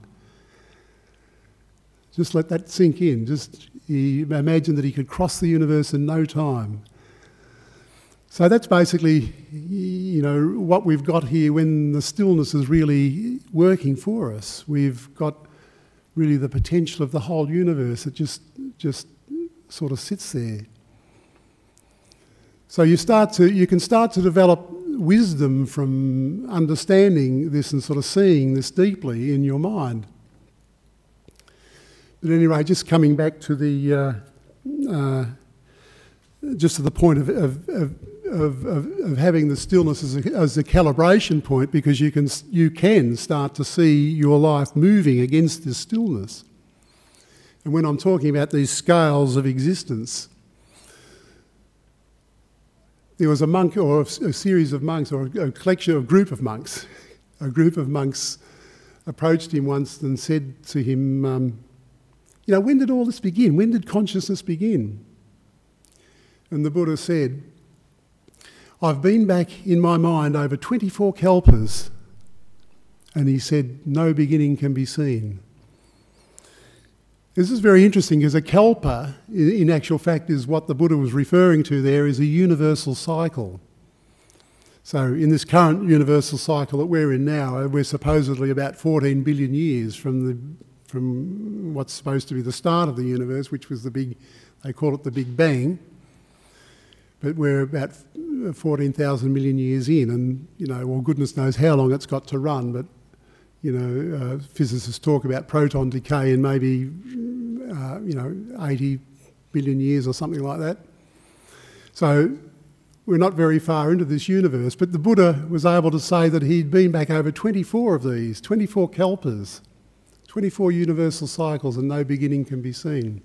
Just let that sink in. He imagined that he could cross the universe in no time. So that's basically, what we've got here when the stillness is really working for us. We've got really the potential of the whole universe. It just sort of sits there. So you can start to develop wisdom from understanding this and sort of seeing this deeply in your mind. But anyway, just coming back to the point of having the stillness as a calibration point, because you can start to see your life moving against this stillness. And when I'm talking about these scales of existence, there was a monk or a series of monks, or a group of monks. A group of monks approached him once and said to him, when did all this begin? When did consciousness begin? And the Buddha said, I've been back in my mind over 24 kalpas. And he said, no beginning can be seen. This is very interesting, because a kalpa, in actual fact, is what the Buddha was referring to there, is a universal cycle. So in this current universal cycle that we're in now, we're supposedly about 14 billion years from what's supposed to be the start of the universe, which was they call it the Big Bang. But we're about 14,000 million years in, and, goodness knows how long it's got to run, but, physicists talk about proton decay in maybe, 80 billion years or something like that. So we're not very far into this universe, but the Buddha was able to say that he'd been back over 24 of these, 24 kalpas, 24 universal cycles, and no beginning can be seen.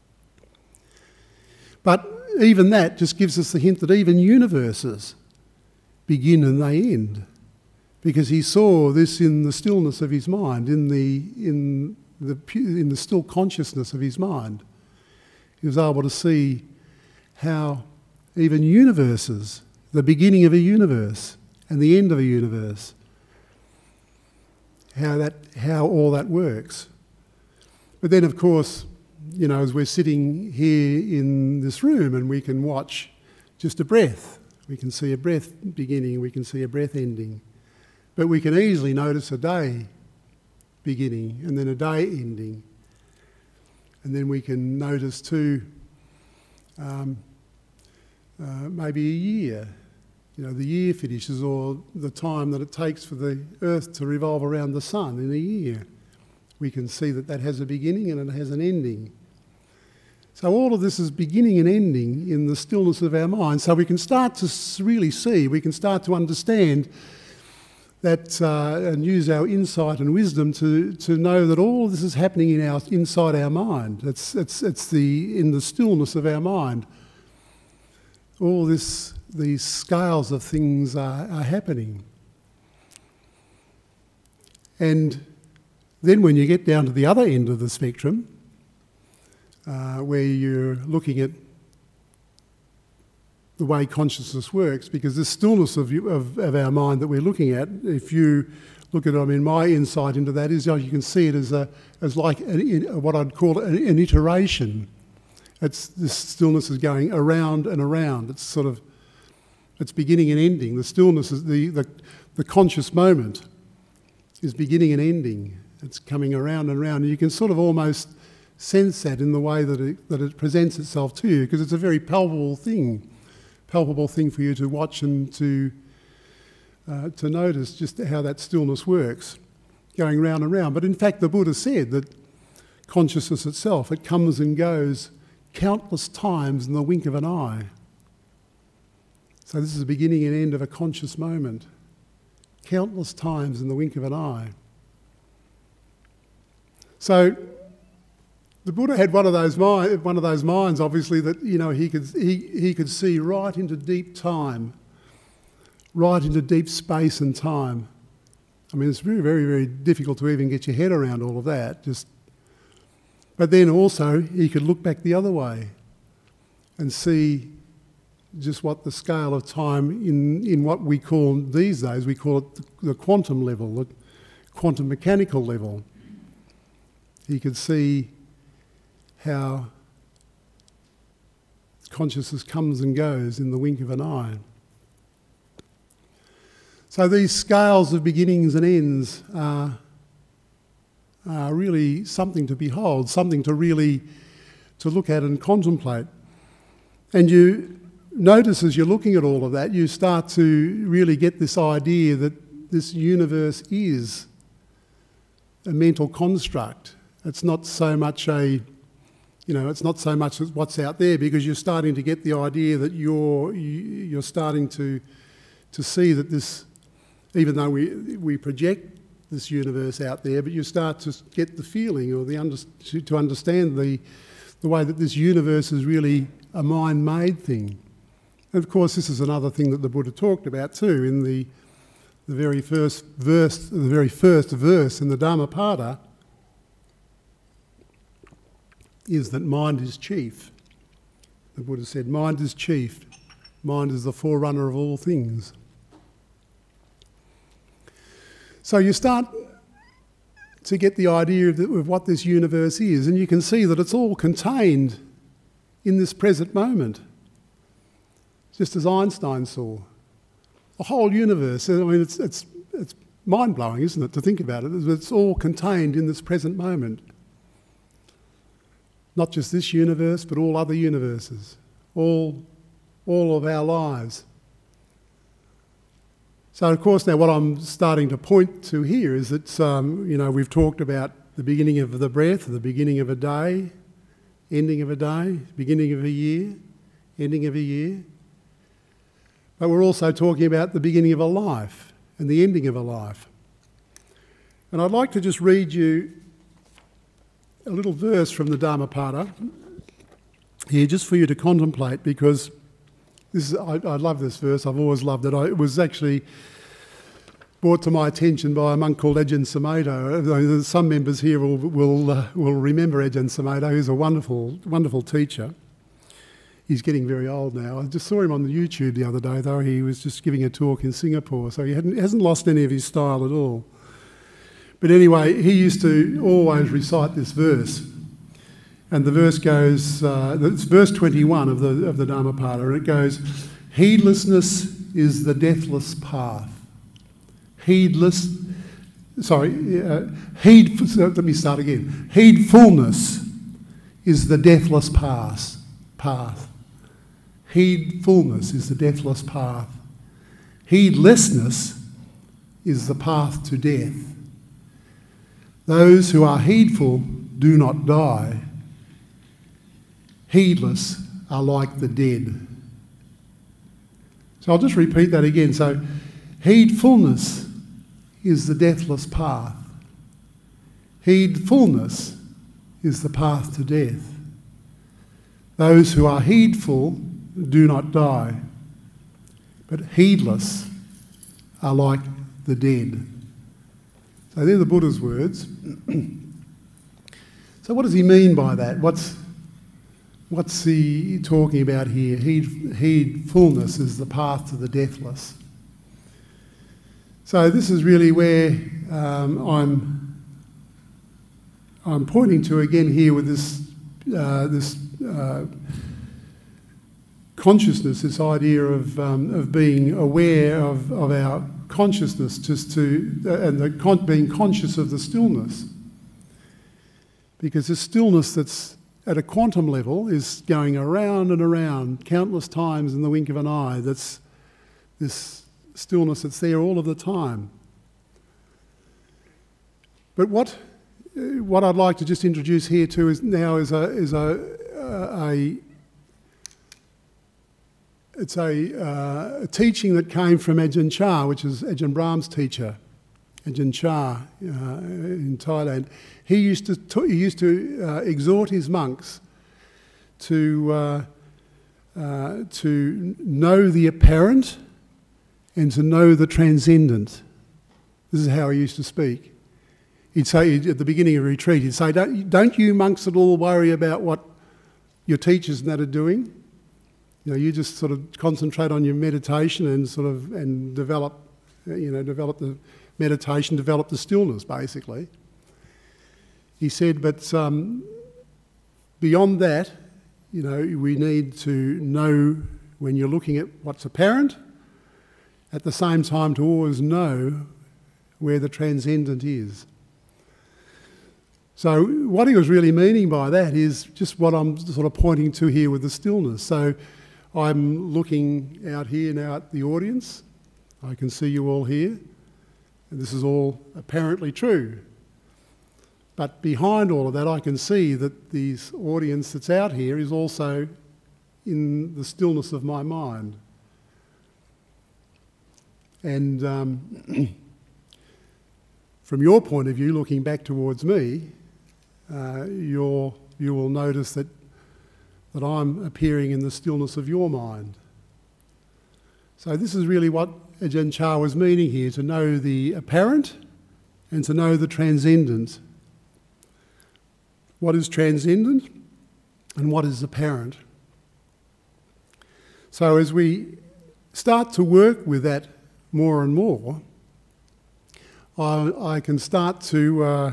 But even that just gives us the hint that even universes begin and they end, because he saw this in the stillness of his mind, in the still consciousness of his mind. He was able to see how even universes, the beginning of a universe and the end of a universe, how all that works. But then, of course, as we're sitting here in this room and we can watch just a breath, we can see a breath beginning, we can see a breath ending, but we can easily notice a day beginning and then a day ending. And then we can notice too, maybe a year. You know, the year finishes, or the time that it takes for the Earth to revolve around the sun in a year. We can see that that has a beginning and it has an ending. So all of this is beginning and ending in the stillness of our mind. So we can start to really see, we can start to understand that and use our insight and wisdom to know that all of this is happening inside our mind. It's in the stillness of our mind. All these scales of things are happening. And then when you get down to the other end of the spectrum, where you're looking at the way consciousness works, because the stillness of our mind that we're looking at, if you look at it, I mean, my insight into that is, you can see it as like what I'd call an iteration. This stillness is going around and around. It's sort of, it's beginning and ending. The stillness is the conscious moment is beginning and ending. It's coming around and around, and you can sort of almost sense that in the way that it presents itself to you, because it's a very palpable thing for you to watch and to notice just how that stillness works, going round and round. But in fact, the Buddha said that consciousness itself, it comes and goes countless times in the wink of an eye. So this is the beginning and end of a conscious moment, countless times in the wink of an eye. So the Buddha had one of those minds, obviously, that he could see right into deep time, right into deep space and time. I mean, it's very, very, very difficult to even get your head around all of that. But then also he could look back the other way and see just what the scale of time in what we call these days, we call it the quantum level, the quantum mechanical level. He could see how consciousness comes and goes in the wink of an eye. So these scales of beginnings and ends are really something to behold, something to really look at and contemplate. And you notice as you're looking at all of that, you start to really get this idea that this universe is a mental construct. It's not so much it's not so much what's out there, because you're starting to get the idea that you're starting to see that this, even though we project this universe out there, but you start to get the feeling or to understand the way that this universe is really a mind-made thing. And of course, this is another thing that the Buddha talked about too in the very first verse in the Dhammapada, is that mind is chief. The Buddha said, mind is chief. Mind is the forerunner of all things. So you start to get the idea of what this universe is, and you can see that it's all contained in this present moment, just as Einstein saw. The whole universe, I mean, it's mind-blowing, isn't it, to think about it? It's all contained in this present moment. Not just this universe, but all other universes, all of our lives. So, of course, now what I'm starting to point to here is that, we've talked about the beginning of the breath, the beginning of a day, ending of a day, beginning of a year, ending of a year. But we're also talking about the beginning of a life and the ending of a life. And I'd like to just read you a little verse from the Dhammapada here, just for you to contemplate, because I love this verse. I've always loved it. It was actually brought to my attention by a monk called Ajahn Sumedho. Some members here will remember Ajahn Sumedho, who's a wonderful, wonderful teacher. He's getting very old now. I just saw him on the YouTube the other day, though. He was just giving a talk in Singapore, so he hasn't lost any of his style at all. But anyway, he used to always recite this verse. And the verse goes, it's verse 21 of the Dhammapada, and it goes, heedlessness is the deathless path. Heedless, let me start again. Heedfulness is the deathless path. Heedfulness is the deathless path. Heedlessness is the path to death. Those who are heedful do not die. Heedless are like the dead. So I'll just repeat that again. So heedfulness is the deathless path. Heedfulness is the path to death. Those who are heedful do not die, but heedless are like the dead. So they're the Buddha's words. So what does he mean by that? What's he talking about here? Heedfulness is the path to the deathless. So this is really where I'm pointing to again here with this consciousness, this idea of being aware of our consciousness, being conscious of the stillness, because the stillness that's at a quantum level is going around and around countless times in the wink of an eye. That's this stillness that's there all of the time. But what I'd like to just introduce here too is a teaching that came from Ajahn Chah, which is Ajahn Brahm's teacher, Ajahn Chah in Thailand. He used to exhort his monks to know the apparent and to know the transcendent. This is how he used to speak. He'd say at the beginning of a retreat, he'd say, don't you monks at all worry about what your teachers and that are doing. You know, you just sort of concentrate on your meditation and develop the meditation, develop the stillness, basically. He said, but beyond that, you know, we need to know when you're looking at what's apparent, at the same time to always know where the transcendent is. So what he was really meaning by that is just what I'm sort of pointing to here with the stillness. So I'm looking out here now at the audience. I can see you all here. And this is all apparently true. But behind all of that, I can see that this audience that's out here is also in the stillness of my mind. And from your point of view, looking back towards me, you will notice that I'm appearing in the stillness of your mind. So this is really what Ajahn Chah was meaning here, to know the apparent and to know the transcendent. What is transcendent and what is apparent? So as we start to work with that more and more, I can start to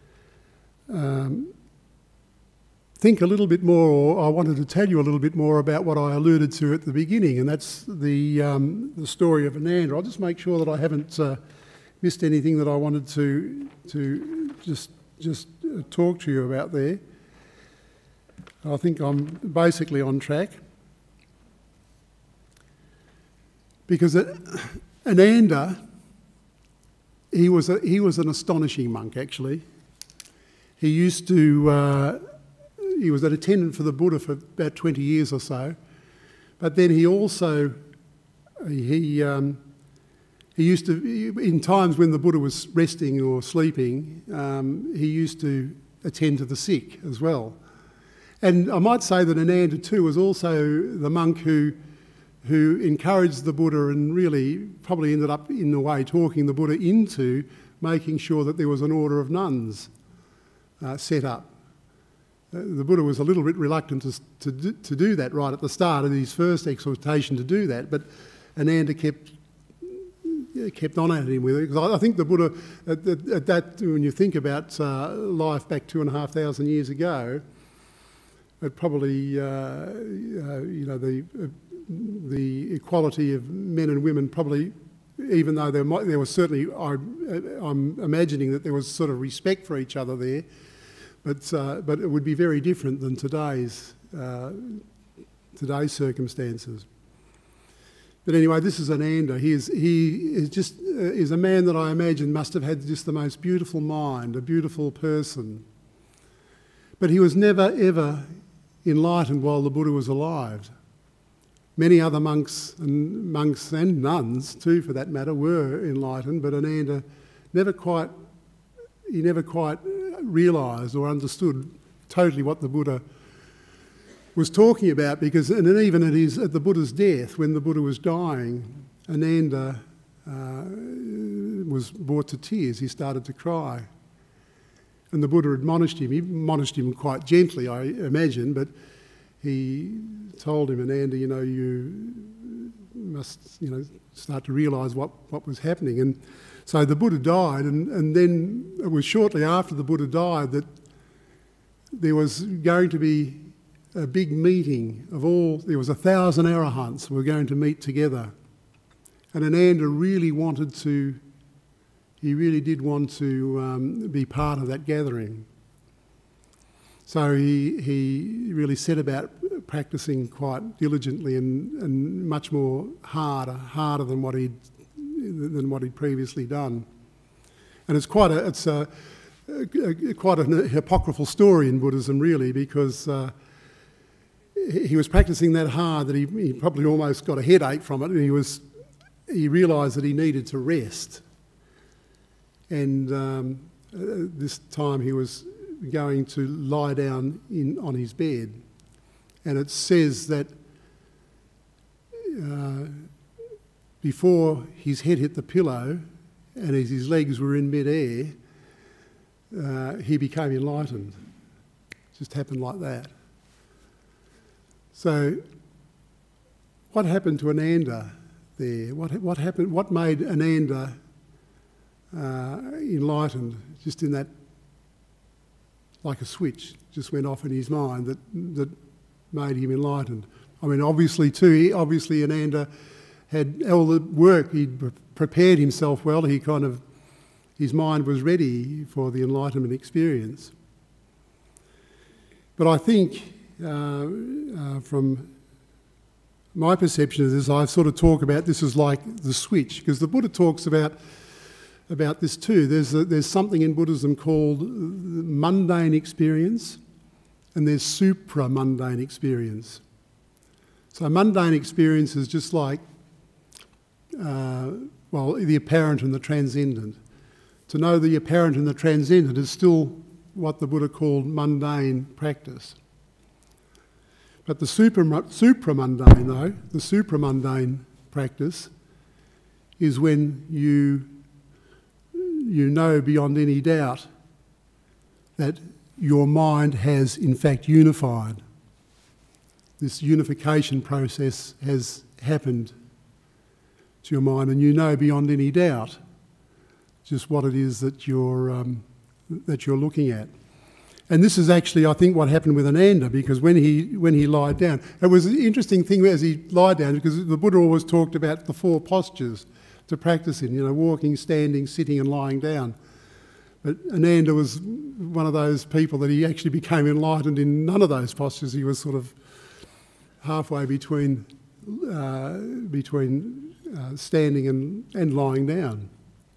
think a little bit more, or I wanted to tell you a little bit more about what I alluded to at the beginning, and that's the story of Ananda. I'll just make sure that I haven't missed anything that I wanted to just talk to you about there. I think I'm basically on track. Because Ananda, he was an astonishing monk, actually. He used to, he was an attendant for the Buddha for about 20 years or so, but then he also, he used to, in times when the Buddha was resting or sleeping, he used to attend to the sick as well. And I might say that Ananda too was also the monk who encouraged the Buddha and really probably ended up in a way talking the Buddha into making sure that there was an order of nuns set up. The Buddha was a little bit reluctant to do that right at the start of his first exhortation to do that, but Ananda kept on at him with it. Because I think the Buddha, at that, when you think about life back 2,500 years ago, it probably, the equality of men and women probably even though there was certainly, I'm imagining that there was sort of respect for each other there, but it would be very different than today's circumstances. But anyway, this is Ananda. He is a man that I imagine must have had just the most beautiful mind, a beautiful person. But he was never ever enlightened while the Buddha was alive. Many other monks and nuns too, for that matter, were enlightened, but Ananda never quite realised or understood totally what the Buddha was talking about, because and even at the Buddha's death, when the Buddha was dying, Ananda was brought to tears. He started to cry. And the Buddha admonished him. He admonished him quite gently, I imagine, but he told him, Ananda, you must, start to realise what was happening. And so the Buddha died, and then it was shortly after the Buddha died that there was going to be a big meeting of there was 1,000 arahants who were going to meet together. And Ananda really did want to be part of that gathering. So he really set about practicing quite diligently and much more harder than what he'd previously done. And it's quite a apocryphal story in Buddhism, really, because he was practicing that hard that he probably almost got a headache from it, and he realised that he needed to rest. And this time he was going to lie down on his bed. And it says that before his head hit the pillow and as his legs were in mid-air, he became enlightened. It just happened like that. So what happened to Ananda there? What happened? What made Ananda enlightened? Just in that, like a switch, just went off in his mind that made him enlightened. I mean, obviously Ananda had all the work. He'd prepared himself well. His mind was ready for the enlightenment experience. But I think, from my perception of this, I sort of talk about this as like the switch, because the Buddha talks about this too. There's something in Buddhism called mundane experience, and there's supra-mundane experience. So mundane experience is just like, the apparent and the transcendent. To know the apparent and the transcendent is still what the Buddha called mundane practice. But the supramundane, though, the supramundane practice is when you know beyond any doubt that your mind has in fact unified. This unification process has happened to your mind, and you know beyond any doubt just what it is that you're looking at. And this is actually, I think, what happened with Ananda, because when he lied down, it was an interesting thing as he lied down, because the Buddha always talked about the 4 postures to practice in, walking, standing, sitting and lying down. But Ananda was one of those people that he actually became enlightened in none of those postures. He was sort of halfway between standing and lying down.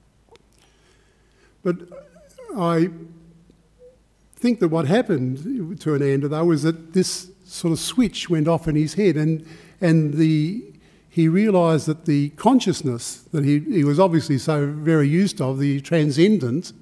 But I think that what happened to Ananda, though, was that this sort of switch went off in his head, and he realised that the consciousness that he was obviously so very used to, the transcendent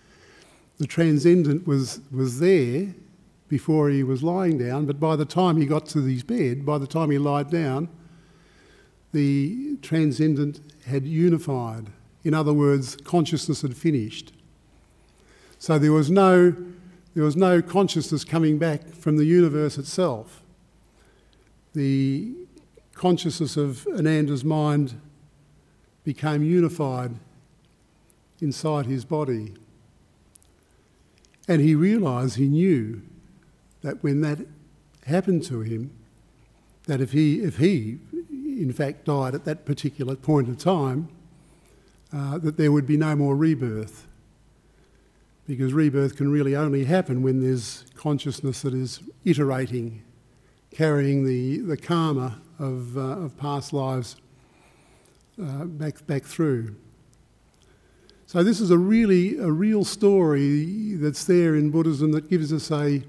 was there before he was lying down, but by the time he got to his bed, by the time he lied down, the transcendent had unified. In other words, consciousness had finished. So there was no consciousness coming back from the universe itself. The consciousness of Ananda's mind became unified inside his body. And he realised, he knew that when that happened to him, that if he in fact died at that particular point of time, that there would be no more rebirth, because rebirth can really only happen when there's consciousness that is iterating, carrying the karma of past lives back through. So this is a real story that's there in Buddhism that gives us a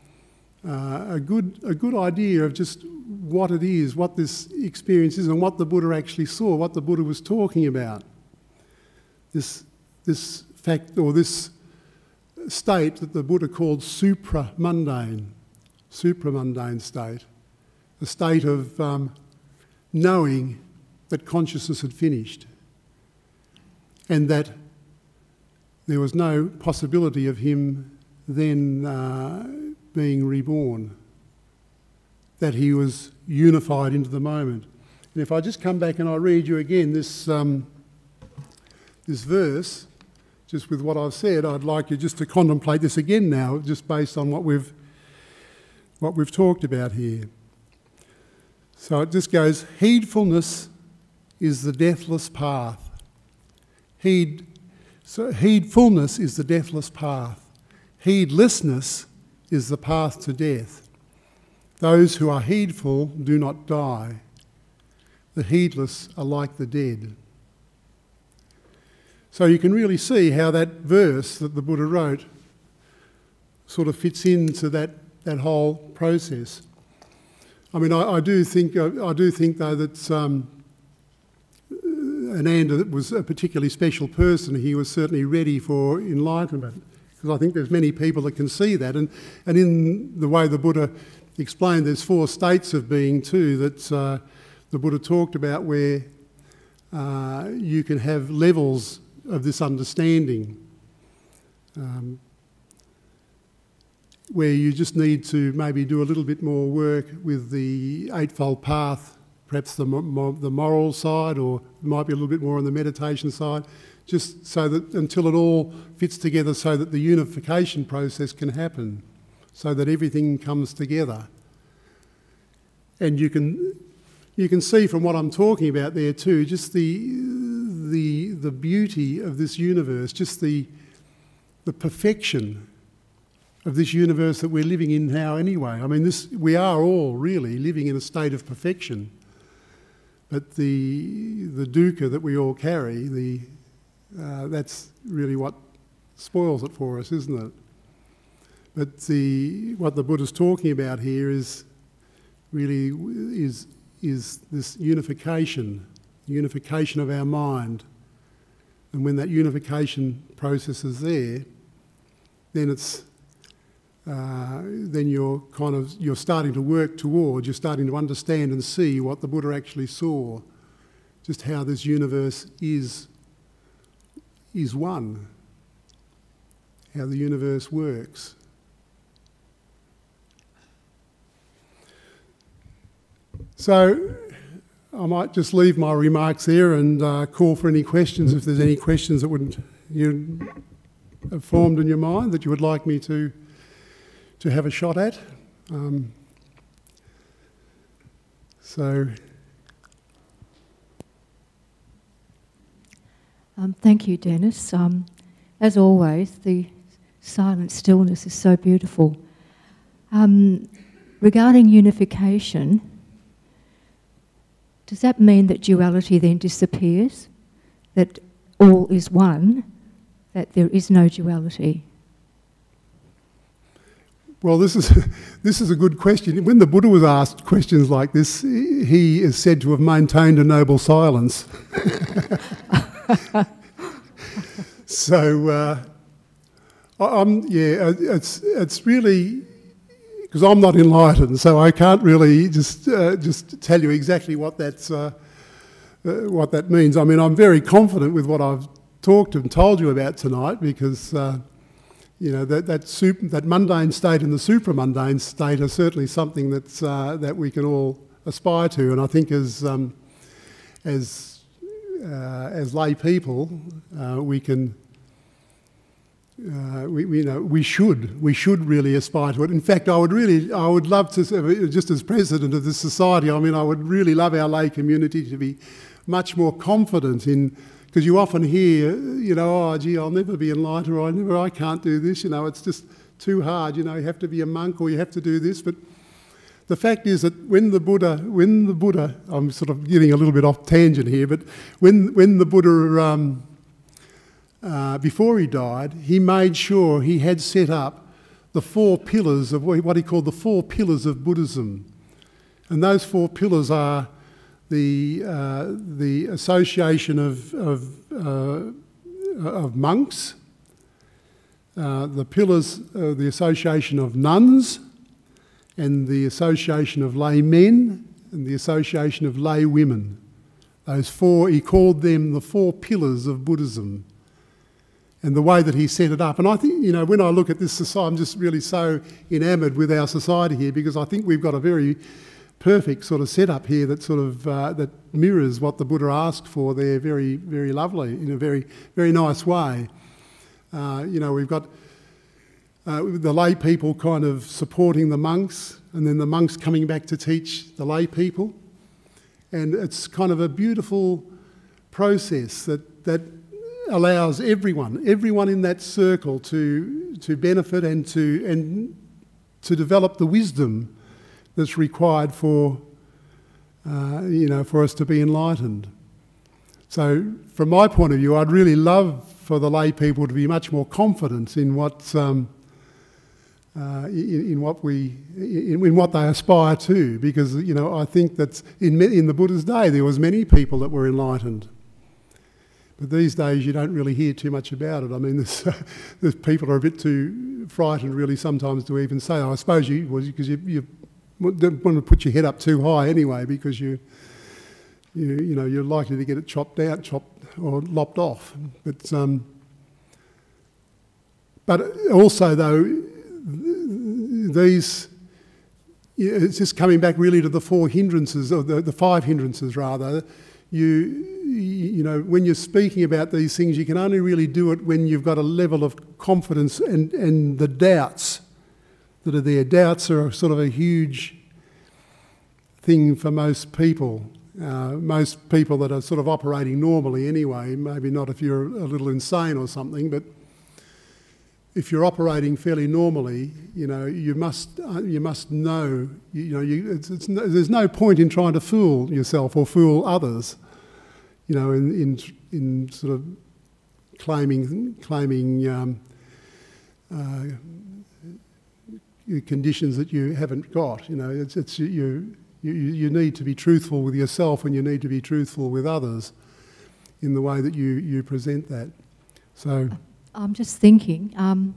good idea of just what it is, what this experience is, and what the Buddha actually saw, what the Buddha was talking about. This fact, or this state that the Buddha called supramundane state, a state of knowing that consciousness had finished, and that there was no possibility of him then being reborn, that he was unified into the moment. And if I just come back and I read you again this verse, just with what I've said, I'd like you just to contemplate this again now, just based on what we've talked about here. So it just goes, heedfulness is the deathless path. Heedfulness is the deathless path. Heedlessness is the path to death. Those who are heedful do not die. The heedless are like the dead. So you can really see how that verse that the Buddha wrote sort of fits into that whole process. I mean, I do think though that Ananda was a particularly special person. He was certainly ready for enlightenment, because I think there's many people that can see that. And in the way the Buddha explained, there's 4 states of being too that the Buddha talked about, where you can have levels of this understanding, where you just need to maybe do a little bit more work with the Eightfold Path, perhaps the moral side, or it might be a little bit more on the meditation side, just so that until it all fits together, so that the unification process can happen, so that everything comes together. And you can see from what I'm talking about there too, just the beauty of this universe, just the perfection of this universe that we're living in now anyway. I mean, we are all really living in a state of perfection. But the dukkha that we all carry, that's really what spoils it for us, isn't it? But what the Buddha's talking about here is really is this unification of our mind. And when that unification process is there, then it's then you're starting to work towards, you're starting to understand and see what the Buddha actually saw, just how this universe is one, how the universe works. So I might just leave my remarks there and call for any questions, if there's any questions that you have formed in your mind that you would like me to have a shot at. Thank you, Dennis. As always, the silent stillness is so beautiful. Regarding unification, does that mean that duality then disappears? That all is one? That there is no duality? Well, this is a good question. When the Buddha was asked questions like this, he is said to have maintained a noble silence. So, it's really, because I'm not enlightened, so I can't really just tell you exactly what that means. I mean, I'm very confident with what I've talked and told you about tonight, because that mundane state and the supramundane state are certainly something that's that we can all aspire to. And I think as lay people, we can. We should really aspire to it. In fact, I would love to, just as president of this society, I mean, I would really love our lay community to be much more confident in because you often hear, you know, oh gee, I'll never be enlightened, or I can't do this, you know, it's just too hard, you know, you have to be a monk or you have to do this. But the fact is that when the Buddha, I'm sort of getting a little bit off tangent here, but when the Buddha, before he died, he made sure he had set up the 4 pillars of what he called the 4 pillars of Buddhism. And those 4 pillars are the association of monks, the pillars, the association of nuns, and the association of lay men, and the association of lay women. Those 4, he called them the 4 pillars of Buddhism. And the way that he set it up. And I think, you know, when I look at this society, I'm just really so enamoured with our society here, because I think we've got a very perfect sort of setup here that sort of that mirrors what the Buddha asked for there very, very lovely, in a very, very nice way. You know, we've got the lay people kind of supporting the monks, and then the monks coming back to teach the lay people. And it's kind of a beautiful process that allows everyone in that circle to benefit and to develop the wisdom that's required for, you know, for us to be enlightened. So from my point of view, I'd really love for the lay people to be much more confident in what in what they aspire to, because, you know, I think that in the Buddha's day there was many people that were enlightened. But these days you don't really hear too much about it. I mean, there's people are a bit too frightened really sometimes to even say. I suppose because you don't want to put your head up too high anyway, because you know you're likely to get it chopped or lopped off. But also though, these, it's just coming back really to the 4 hindrances, or the 5 hindrances rather. You know, when you're speaking about these things, you can only really do it when you've got a level of confidence, and the doubts that are there. Doubts are sort of a huge thing for most people. Most people that are sort of operating normally anyway, maybe not if you're a little insane or something, but if you're operating fairly normally, you know, you must know, there's no point in trying to fool yourself or fool others, you know, in sort of claiming conditions that you haven't got. You know, you need to be truthful with yourself, and you need to be truthful with others in the way that you present that. So I'm just thinking,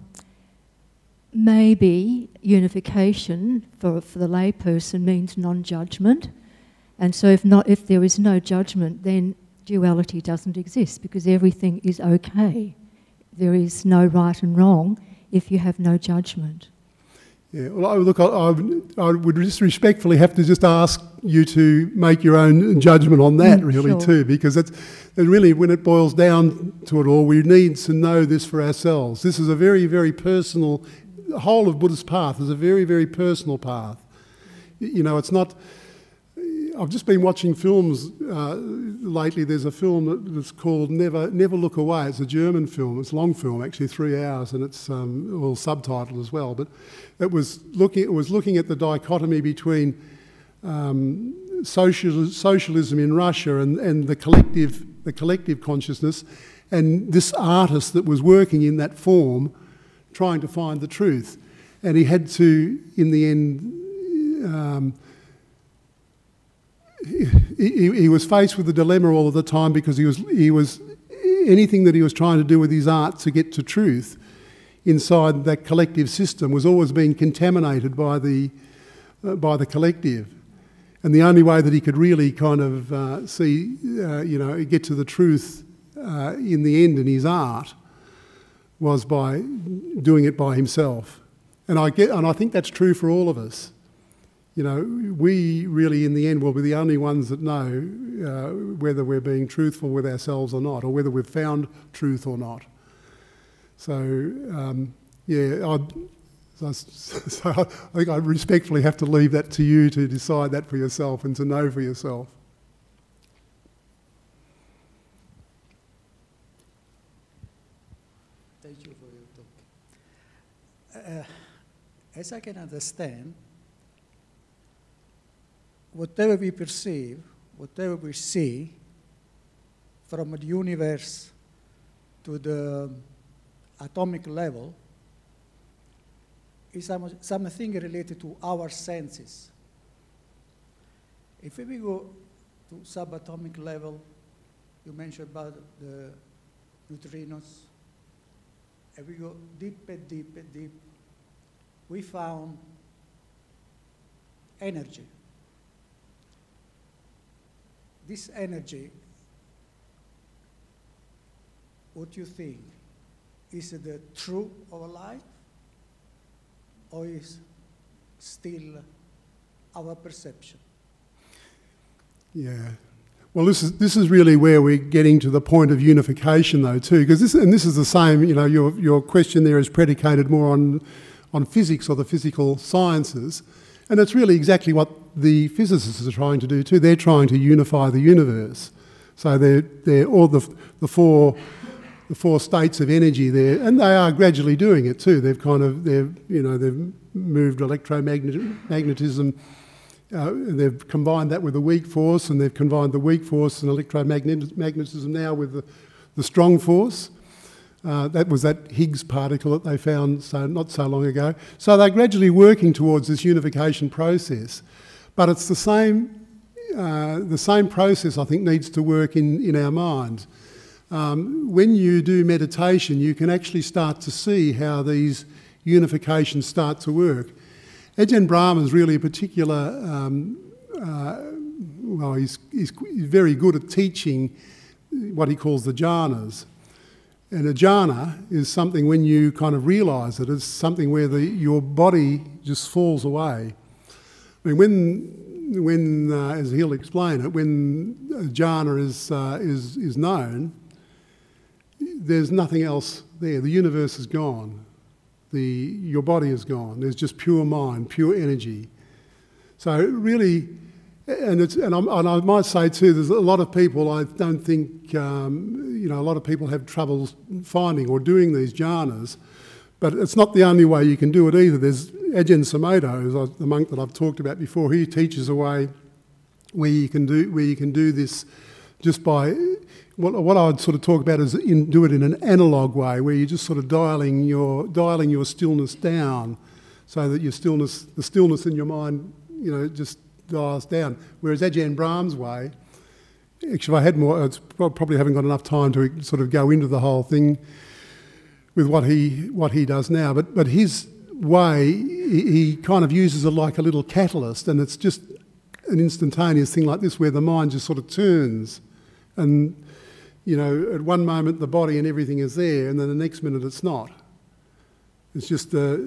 maybe unification for the layperson means non-judgment, and so if there is no judgment, then duality doesn't exist, because everything is okay. There is no right and wrong if you have no judgment. Yeah, well, look, I would just respectfully have to just ask you to make your own judgment on that, really, sure. Too, because it's really, when it boils down to it all, we need to know this for ourselves. This is a very, very personal, the whole of Buddha's path is a very, very personal path. You know, it's not, I've just been watching films lately. There's a film that's called Never Look Away. It's a German film. It's a long film, actually, 3 hours, and it's all subtitled as well. But it was looking at the dichotomy between socialism in Russia and the collective consciousness, and this artist that was working in that form, trying to find the truth, and he had to, in the end. He was faced with the dilemma all of the time, because he was anything that he was trying to do with his art to get to truth inside that collective system was always being contaminated by the collective, and the only way that he could really kind of see, you know, get to the truth in the end in his art was by doing it by himself, and I think that's true for all of us. You know, we really, in the end, will be the only ones that know whether we're being truthful with ourselves or not, or whether we've found truth or not. So, yeah, so I think I respectfully have to leave that to you to decide that for yourself and to know for yourself. as I can understand, whatever we perceive, whatever we see, from the universe to the atomic level, is something related to our senses. If we go to subatomic level, you mentioned about the neutrinos, and we go deep and deep and deep, we found energy. This energy, what do you think? Is it the truth of life, or is still our perception? Yeah. Well, this is really where we're getting to the point of unification, though, too, because this is the same. You know, your question there is predicated more on physics or the physical sciences, and it's really exactly what the physicists are trying to do too. They're trying to unify the universe. So they're all the four states of energy there, and they are gradually doing it too. They've moved electromagnetism. They've combined that with the weak force, and they've combined the weak force and electromagnetism now with the strong force. That was that Higgs particle that they found not so long ago. So they're gradually working towards this unification process. But it's the same process, I think, needs to work in our minds. When you do meditation, you can actually start to see how these unifications start to work. Ajahn Brahm is really a particular, he's very good at teaching what he calls the jhanas. And a jhana is something, when you kind of realise it, it's something where your body just falls away. I mean, when as he'll explain it, when a jhana is known, there's nothing else there. The universe is gone. Your body is gone. There's just pure mind, pure energy. So really, and I might say too, there's a lot of people, I don't think, a lot of people have trouble finding or doing these jhanas, but it's not the only way you can do it either. There's Ajahn Sumedho, who's the monk that I've talked about before. He teaches a way where you can do this just by. What I would sort of talk about is do it in an analogue way, where you're just sort of dialing your stillness down, so that the stillness in your mind, just dials down. Whereas Ajahn Brahm's way, actually, if I had more, I probably haven't got enough time to sort of go into the whole thing with what he does now. But his way, he kind of uses it like a little catalyst, and it's just an instantaneous thing like this, where the mind just sort of turns and. At one moment the body and everything is there, and then the next minute it's not. It's just the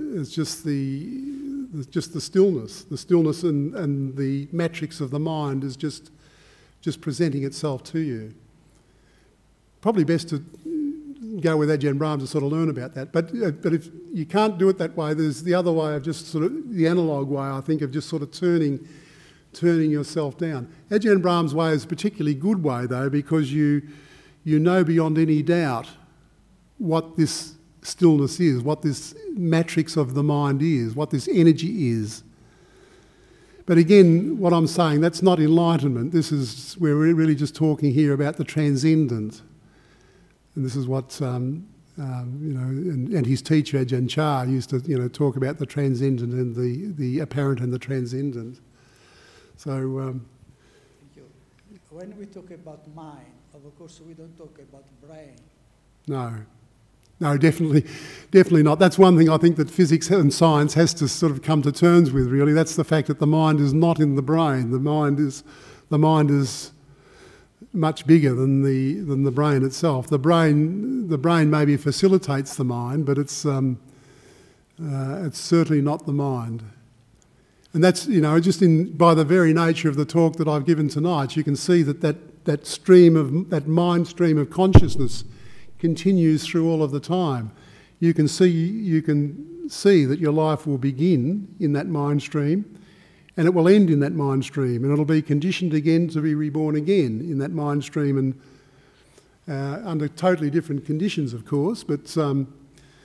stillness. The stillness and the matrix of the mind is just presenting itself to you. Probably best to go with Ajahn Brahm to sort of learn about that. But if you can't do it that way, there's the other way of just sort of the analogue way, I think, of just sort of turning yourself down. Ajahn Brahm's way is a particularly good way, though, because you know beyond any doubt what this stillness is, what this matrix of the mind is, what this energy is. But again, what I'm saying, that's not enlightenment. We're really just talking here about the transcendent. And this is what, and his teacher, Ajahn Chah, used to, talk about the transcendent and the apparent and the transcendent. So... When we talk about mind, of course, we don't talk about brain. No, definitely not. That's one thing I think that physics and science has to sort of come to terms with, really. That's the fact that the mind is not in the brain. The mind is much bigger than the brain itself. The brain maybe facilitates the mind, but it's certainly not the mind. And that's, just by the very nature of the talk that I've given tonight, you can see that mind stream of consciousness continues through all of the time. You can see that your life will begin in that mind stream, and it will end in that mind stream, and it'll be conditioned again to be reborn again in that mind stream, and under totally different conditions, of course, but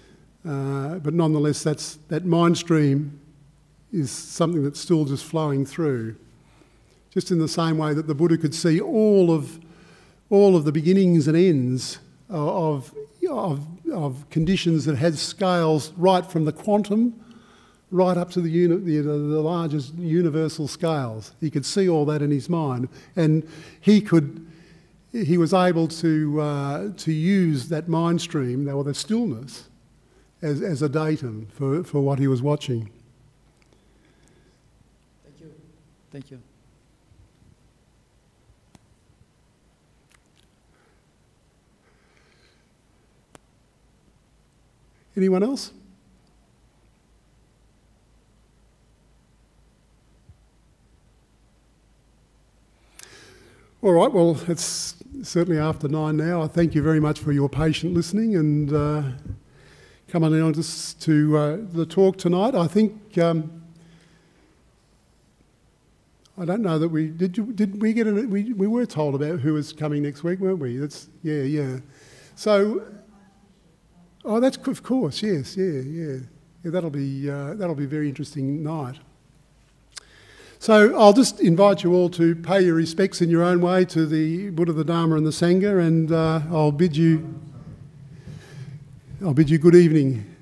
But nonetheless, that mind stream is something that's still just flowing through. Just in the same way that the Buddha could see all of the beginnings and ends of conditions that had scales right from the quantum right up to the largest universal scales. He could see all that in his mind, and he was able to use that mind stream, or the stillness, as a datum for what he was watching. Thank you. Thank you. Anyone else? All right, well, it's certainly after 9 now. I thank you very much for your patient listening and coming on to the talk tonight. I think, I don't know that did we get we were told about who was coming next week, weren't we? Yeah. So, oh, that's, of course, yes, yeah. That'll be a very interesting night. So I'll just invite you all to pay your respects in your own way to the Buddha, the Dharma and the Sangha, and I'll bid you good evening.